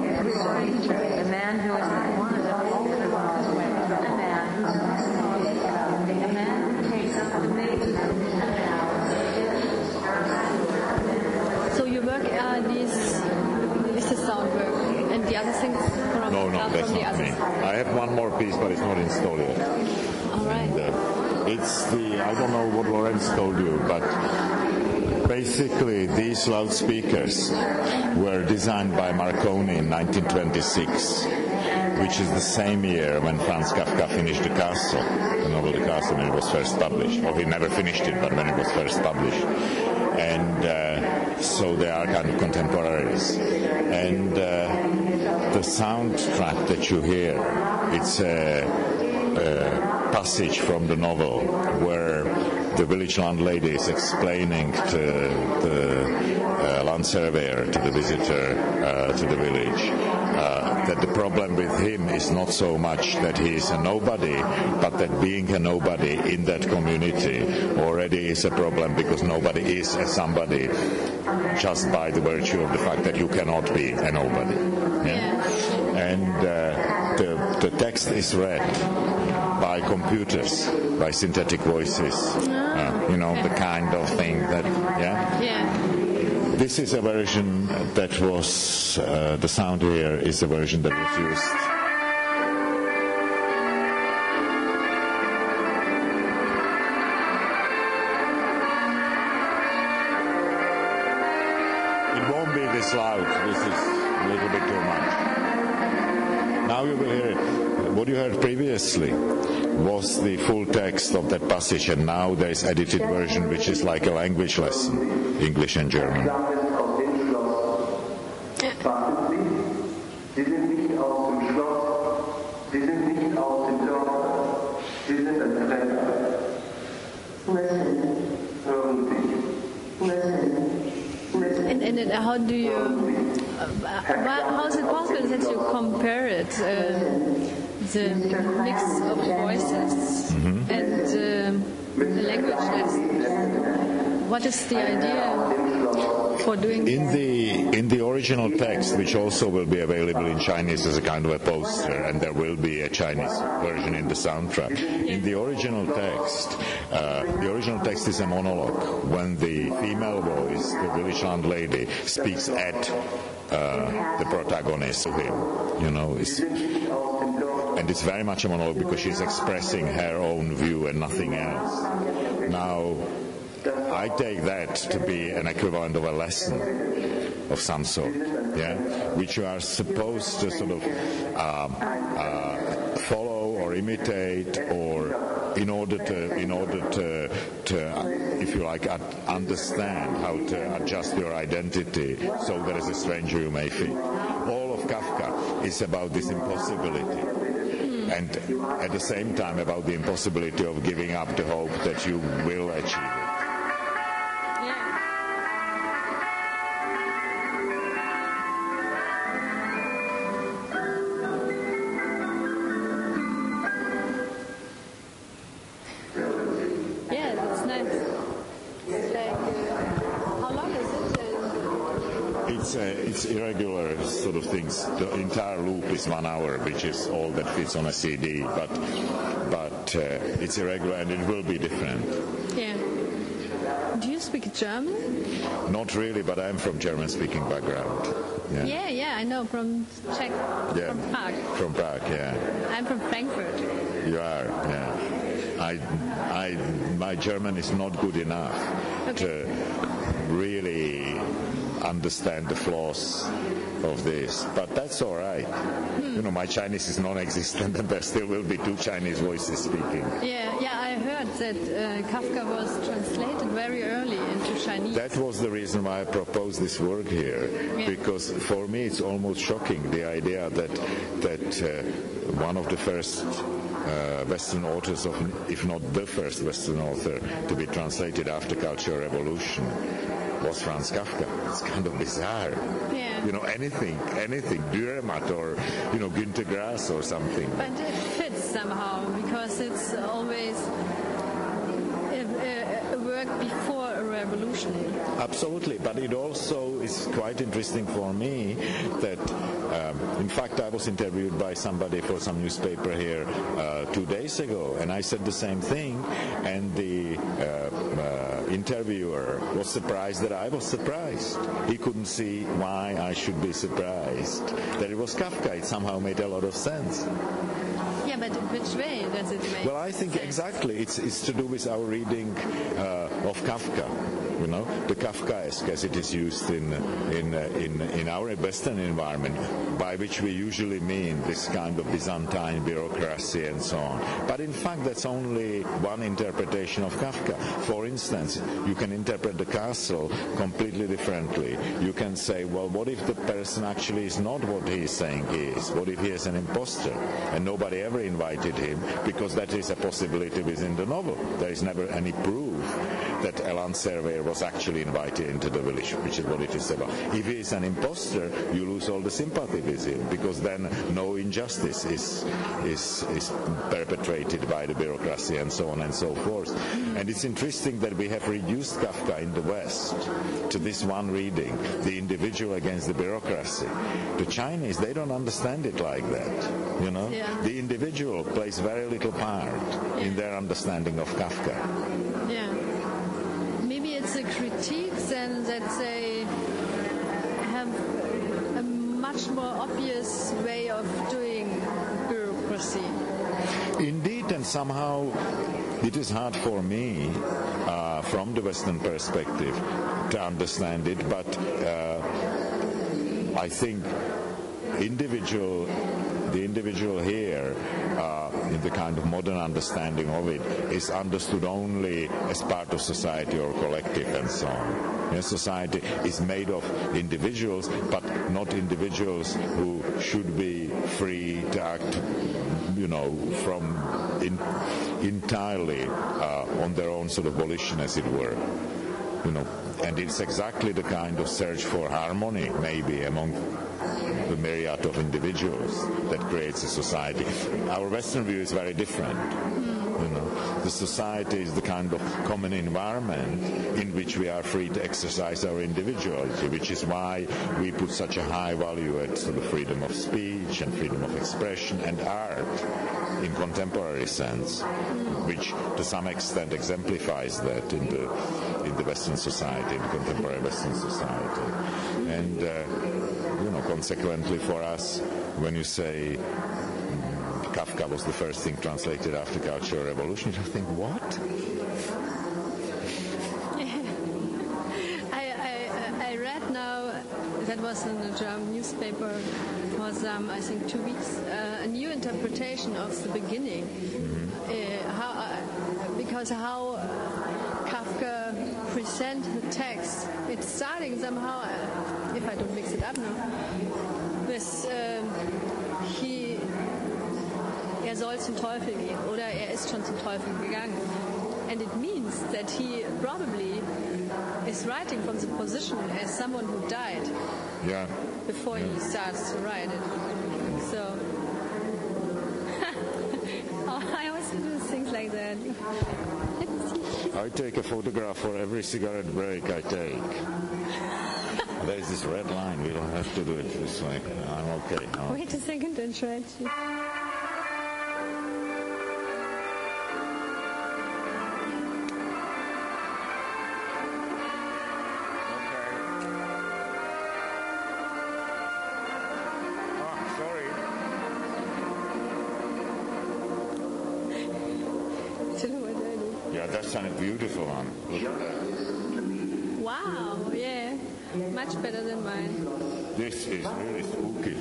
work are these, is the sound work? And the other things from, no, no, uh, that's from the not others? me. I have one more piece, but it's not installed yet. All right. And, uh, it's the, I don't know what Lorenz told you, but basically these loudspeakers were designed by Marconi in nineteen twenty-six, which is the same year when Franz Kafka finished The Castle, the novel The Castle, when it was first published. Or he never finished it, but when it was first published. And uh, so they are kind of contemporaries. And uh, the soundtrack that you hear, it's a, a passage from the novel where the village landlady is explaining to the uh, land surveyor, to the visitor, uh, to the village, uh, that the problem with him is not so much that he is a nobody, but that being a nobody in that community already is a problem, because nobody is a somebody just by the virtue of the fact that you cannot be a nobody. Yeah? Yeah. And uh, the, the text is read by computers, by synthetic voices, uh, you know, the kind of thing that, yeah? Yeah. This is a version that was, uh, the sound here is a version that was used. It won't be this loud, this is a little bit too much. Now you will hear it. What you heard previously was the full text of that passage, and now there is edited version which is like a language lesson, English and German. And, and how do you, uh, how is it possible that you compare it, uh, the mix of voices mm-hmm. and uh, the language lessons? What is the idea for doing in this? the in the original text, which also will be available in Chinese as a kind of a poster, and there will be a Chinese version in the soundtrack. In the original text, uh, the original text is a monologue when the female voice, the village landlady, speaks at uh, the protagonist to him. You know, it's, and it's very much a monologue because she's expressing her own view and nothing else. Now, I take that to be an equivalent of a lesson of some sort, yeah, which you are supposed to sort of um, uh, follow or imitate, or in order to, in order to, to, if you like, understand how to adjust your identity so that as a stranger you may fit. All of Kafka is about this impossibility. And at the same time about the impossibility of giving up the hope that you will achieve it. Yeah, that's nice. It's like, uh, how long is it? Uh, It's, uh, it's irregular sort of things. The entire loop is one hour, which is all that fits on a C D, but but uh, it's irregular and it will be different. yeah. Do you speak German? Not really, but I'm from German-speaking background. Yeah, Yeah, yeah, I know, from Czech, Yeah. from Prague. From Prague, yeah. I'm from Frankfurt. You are, yeah. I, I, my German is not good enough Okay. to really understand the flaws of this, but that's all right. Hmm. You know, my Chinese is non-existent, and there still will be two Chinese voices speaking. Yeah, yeah, I heard that uh, Kafka was translated very early into Chinese. That was the reason why I proposed this work here, Yeah. because for me it's almost shocking, the idea that that uh, one of the first uh, Western authors, of, if not the first Western author to be translated after Cultural Revolution, was Franz Kafka. It's kind of bizarre. Yeah. You know, anything, anything, Dürrenmatt or, you know, Günter Grass or something. But it fits somehow, because it's always a, a, a work before a revolution. Absolutely, but it also is quite interesting for me that, um, in fact, I was interviewed by somebody for some newspaper here uh, two days ago, and I said the same thing, and the uh, uh, interviewer was surprised that I was surprised. He couldn't see why I should be surprised that it was Kafka. It somehow made a lot of sense. Yeah, but in which way does it make Well, I think sense? exactly. It's, it's to do with our reading uh, of Kafka. You know, the Kafkaesque as it is used in in uh, in in our Western environment, by which we usually mean this kind of Byzantine bureaucracy and so on. But in fact, that's only one interpretation of Kafka. For instance, you can interpret the castle completely differently. You can say, well, what if the person actually is not what he is saying he is? What if he is an imposter and nobody ever invited him? Because that is a possibility within the novel. There is never any proof that Elan Surveyor was actually invited into the village, which is what it is about. If he is an imposter, you lose all the sympathy with him, because then no injustice is is is perpetrated by the bureaucracy and so on and so forth. And it's interesting that we have reduced Kafka in the West to this one reading, the individual against the bureaucracy. The Chinese, they don't understand it like that, you know? Yeah. The individual plays very little part in their understanding of Kafka. Yeah. Maybe it's a critique then that they have a much more obvious way of doing bureaucracy. Indeed, and somehow it is hard for me, uh, from the Western perspective, to understand it, but uh, I think individual, the individual here, uh, in the kind of modern understanding of it, is understood only as part of society or collective and so on. Yes, society is made of individuals, but not individuals who should be free to act, you know, from in, entirely uh, on their own sort of volition, as it were. You know, and it's exactly the kind of search for harmony, maybe, among the myriad of individuals that creates a society. Our Western view is very different. You know, the society is the kind of common environment in which we are free to exercise our individuality, which is why we put such a high value at sort of freedom of speech and freedom of expression and art in contemporary sense, which to some extent exemplifies that in the in the Western society, in contemporary Western society. And uh, you know, consequently for us, when you say Kafka was the first thing translated after Cultural Revolution, you think, what? I, I, I read now, that was in a German newspaper for some, I think, two weeks, uh, a new interpretation of the beginning. Mm-hmm. Uh, how, uh, because how Kafka present the text, it's starting somehow, uh, if I don't mix it up now, with uh, he er soll zum Teufel gehen oder er ist schon zum Teufel gegangen. And it means that he probably is writing from the position as someone who died yeah. before yeah. he starts to write it. So oh, I also do things like that. I take a photograph for every cigarette break I take. There's this red line. We don't have to do it this way. I'm okay. I'm Wait a second and try to... That's a beautiful one. Look at that. Wow, yeah. Much better than mine. This is really spooky.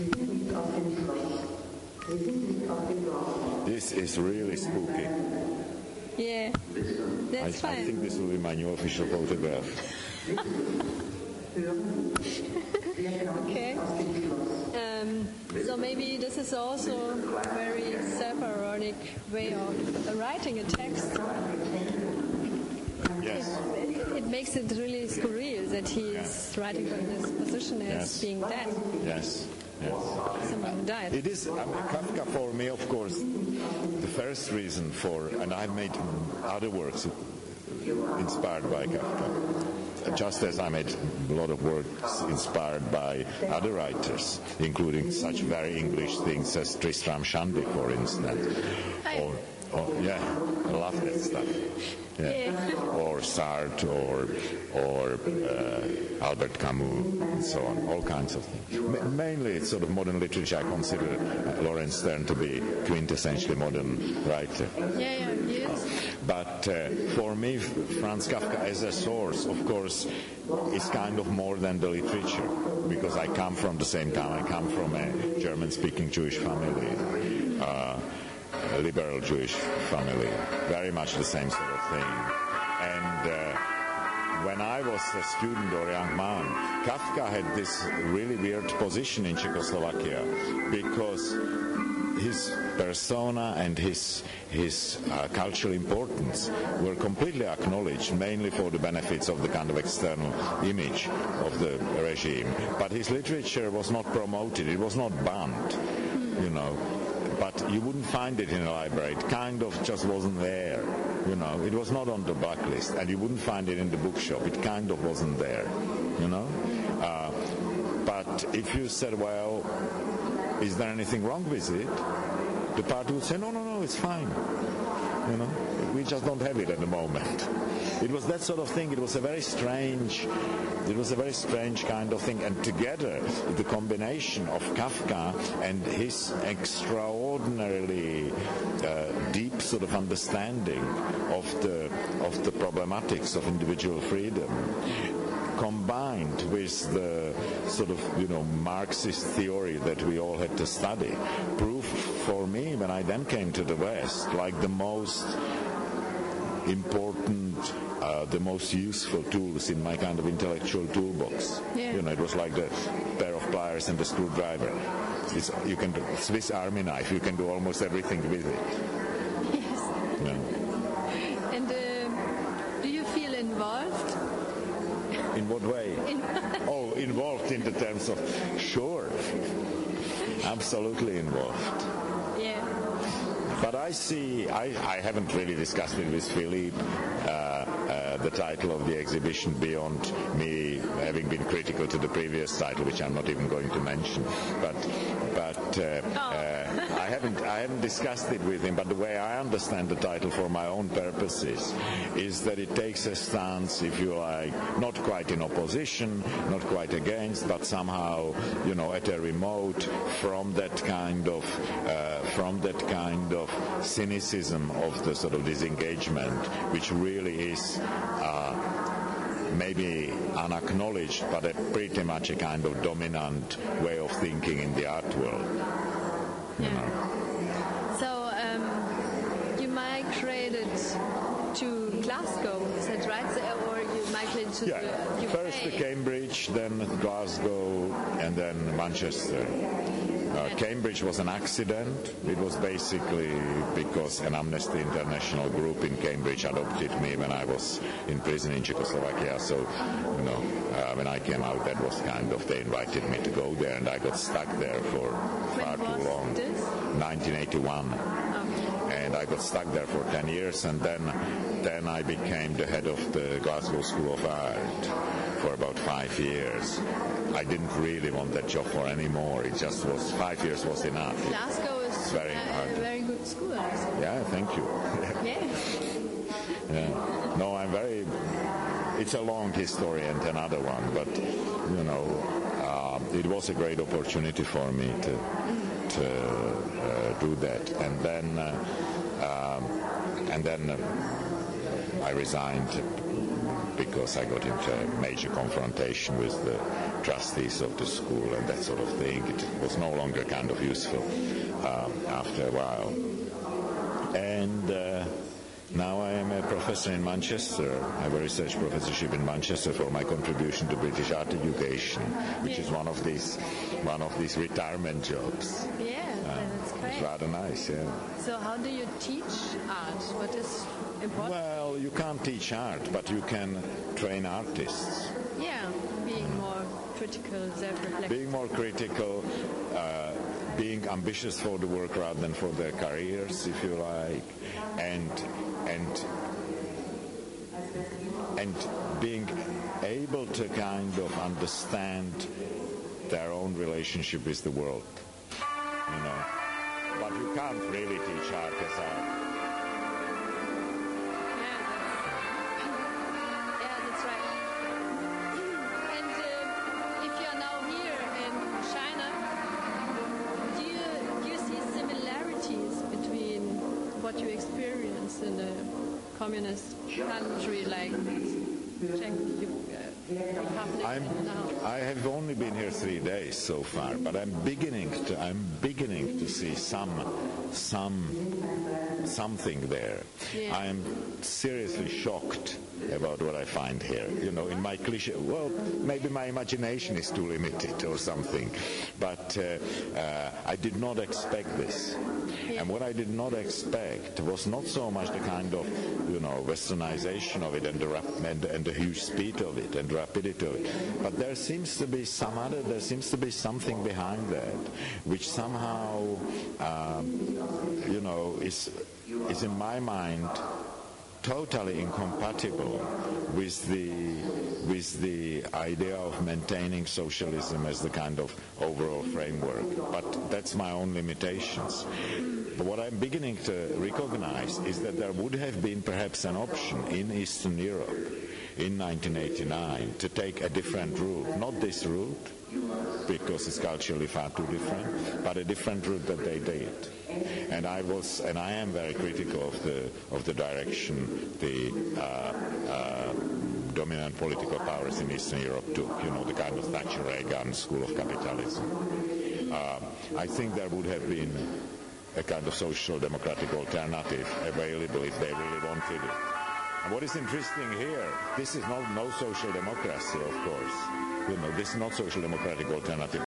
This is really spooky. Yeah, that's I, fine. I think this will be my new official photograph. Okay. Um, so maybe this is also a very self-ironic way of writing a text. Yes. It, it makes it really surreal that he yeah. is writing from this position as yes. being dead. Yes. Yes. Someone who died. It is, I mean, Kafka for me, of course, the first reason for, and I've made other works inspired by Kafka. Just as I made a lot of works inspired by other writers, including such very English things as Tristram Shandy, for instance, or, Oh, yeah, I love that stuff. Yeah. Yeah. Or Sartre, or or uh, Albert Camus, and so on. All kinds of things. Ma- mainly, it's sort of modern literature. I consider uh, Lawrence Stern to be quintessentially modern writer. Yeah, yeah, he is. But uh, for me, Franz Kafka as a source, of course, is kind of more than the literature, because I come from the same time. I come from a German-speaking Jewish family. Uh, a liberal Jewish family, very much the same sort of thing. And uh, when I was a student or young man, Kafka had this really weird position in Czechoslovakia, because his persona and his his uh, cultural importance were completely acknowledged, mainly for the benefits of the kind of external image of the regime. But his literature was not promoted, it was not banned, you know. But you wouldn't find it in a library. It kind of just wasn't there, you know. It was not on the blacklist, and you wouldn't find it in the bookshop. It kind of wasn't there, you know. Uh, but if you said, well, is there anything wrong with it? The party would say, no, no, no, it's fine. You know, we just don't have it at the moment. It was that sort of thing. It was a very strange, it was a very strange kind of thing. And together, the combination of Kafka and his extraordinarily uh, deep sort of understanding of the of the problematics of individual freedom, combined with the sort of, you know, Marxist theory that we all had to study, proved for me, when I then came to the West, like the most important, uh, the most useful tools in my kind of intellectual toolbox. Yeah. You know, it was like the pair of pliers and the screwdriver. It's, you can do Swiss Army knife. You can do almost everything with it. Yes. Yeah. And uh, do you feel involved? In what way? In oh, involved in the terms of, sure, absolutely involved. Yeah. But I see, I, I haven't really discussed it with Philippe, uh, uh, the title of the exhibition, beyond me having been critical to the previous title, which I'm not even going to mention. But but uh, oh. uh, I haven't I haven't discussed it with him. But the way I understand the title for my own purposes is that it takes a stance, if you like, not quite in opposition, not quite against, but somehow, you know, at a remote from that kind of uh, from that kind of cynicism of the sort of disengagement, which really is uh, maybe unacknowledged, but a pretty much a kind of dominant way of thinking in the art world. You yeah. know. So um, you migrated to Glasgow, is that right? Or you migrated to yeah. the U K? First to Cambridge, then Glasgow, and then Manchester. Uh, Cambridge was an accident. It was basically because an Amnesty International group in Cambridge adopted me when I was in prison in Czechoslovakia. So, you know, uh, when I came out, that was kind of, they invited me to go there, and I got stuck there for far too long. This? nineteen eighty-one. Okay. And I got stuck there for ten years, and then then I became the head of the Glasgow School of Art for about five years. I didn't really want that job for anymore. It just was, five years was enough. Glasgow is very a, hard. a very good school, I think. Yeah, thank you. Yeah. Yeah. No, I'm very, it's a long history and another one, but, you know, uh, it was a great opportunity for me to to uh, do that. And then, uh, um, and then uh, I resigned because I got into a major confrontation with the trustees of the school and that sort of thing. It was no longer kind of useful um, after a while. And uh, now I am a professor in Manchester. I have a research professorship in Manchester for my contribution to British art education, which is one of these one of these retirement jobs. Yeah, Uh, that's great. It's rather nice, yeah. So how do you teach art? What is important? Well, you can't teach art, but you can train artists. Yeah, being more critical, self-reflective. Being more critical, uh, being ambitious for the work rather than for their careers, if you like, and and and being able to kind of understand their own relationship with the world, you know. But you can't really teach art as art. what you experience in a communist country like Czech Republic I'm, now? I have only been here three days so far, but I'm beginning to I'm beginning to see some some something there. Yeah. I am seriously shocked about what I find here. You know, in my cliche, well, maybe my imagination is too limited or something, but uh, uh, I did not expect this. Yeah. And what I did not expect was not so much the kind of, you know, westernization of it and the, rap- and, and the huge speed of it and rapidity of it, but there seems to be some other, there seems to be something behind that, which somehow, um, you know, is is in my mind totally incompatible with the with the idea of maintaining socialism as the kind of overall framework. But that's my own limitations. But what I'm beginning to recognize is that there would have been perhaps an option in Eastern Europe in nineteen eighty-nine to take a different route, not this route, because it's culturally far too different, but a different route that they did. And I was, and I am very critical of the of the direction the uh, uh, dominant political powers in Eastern Europe took. You know, the kind of Thatcher-Reagan school of capitalism. Uh, I think there would have been a kind of social democratic alternative available if they really wanted it. And what is interesting here, this is not no social democracy, of course. You know, this is not social democratic alternative.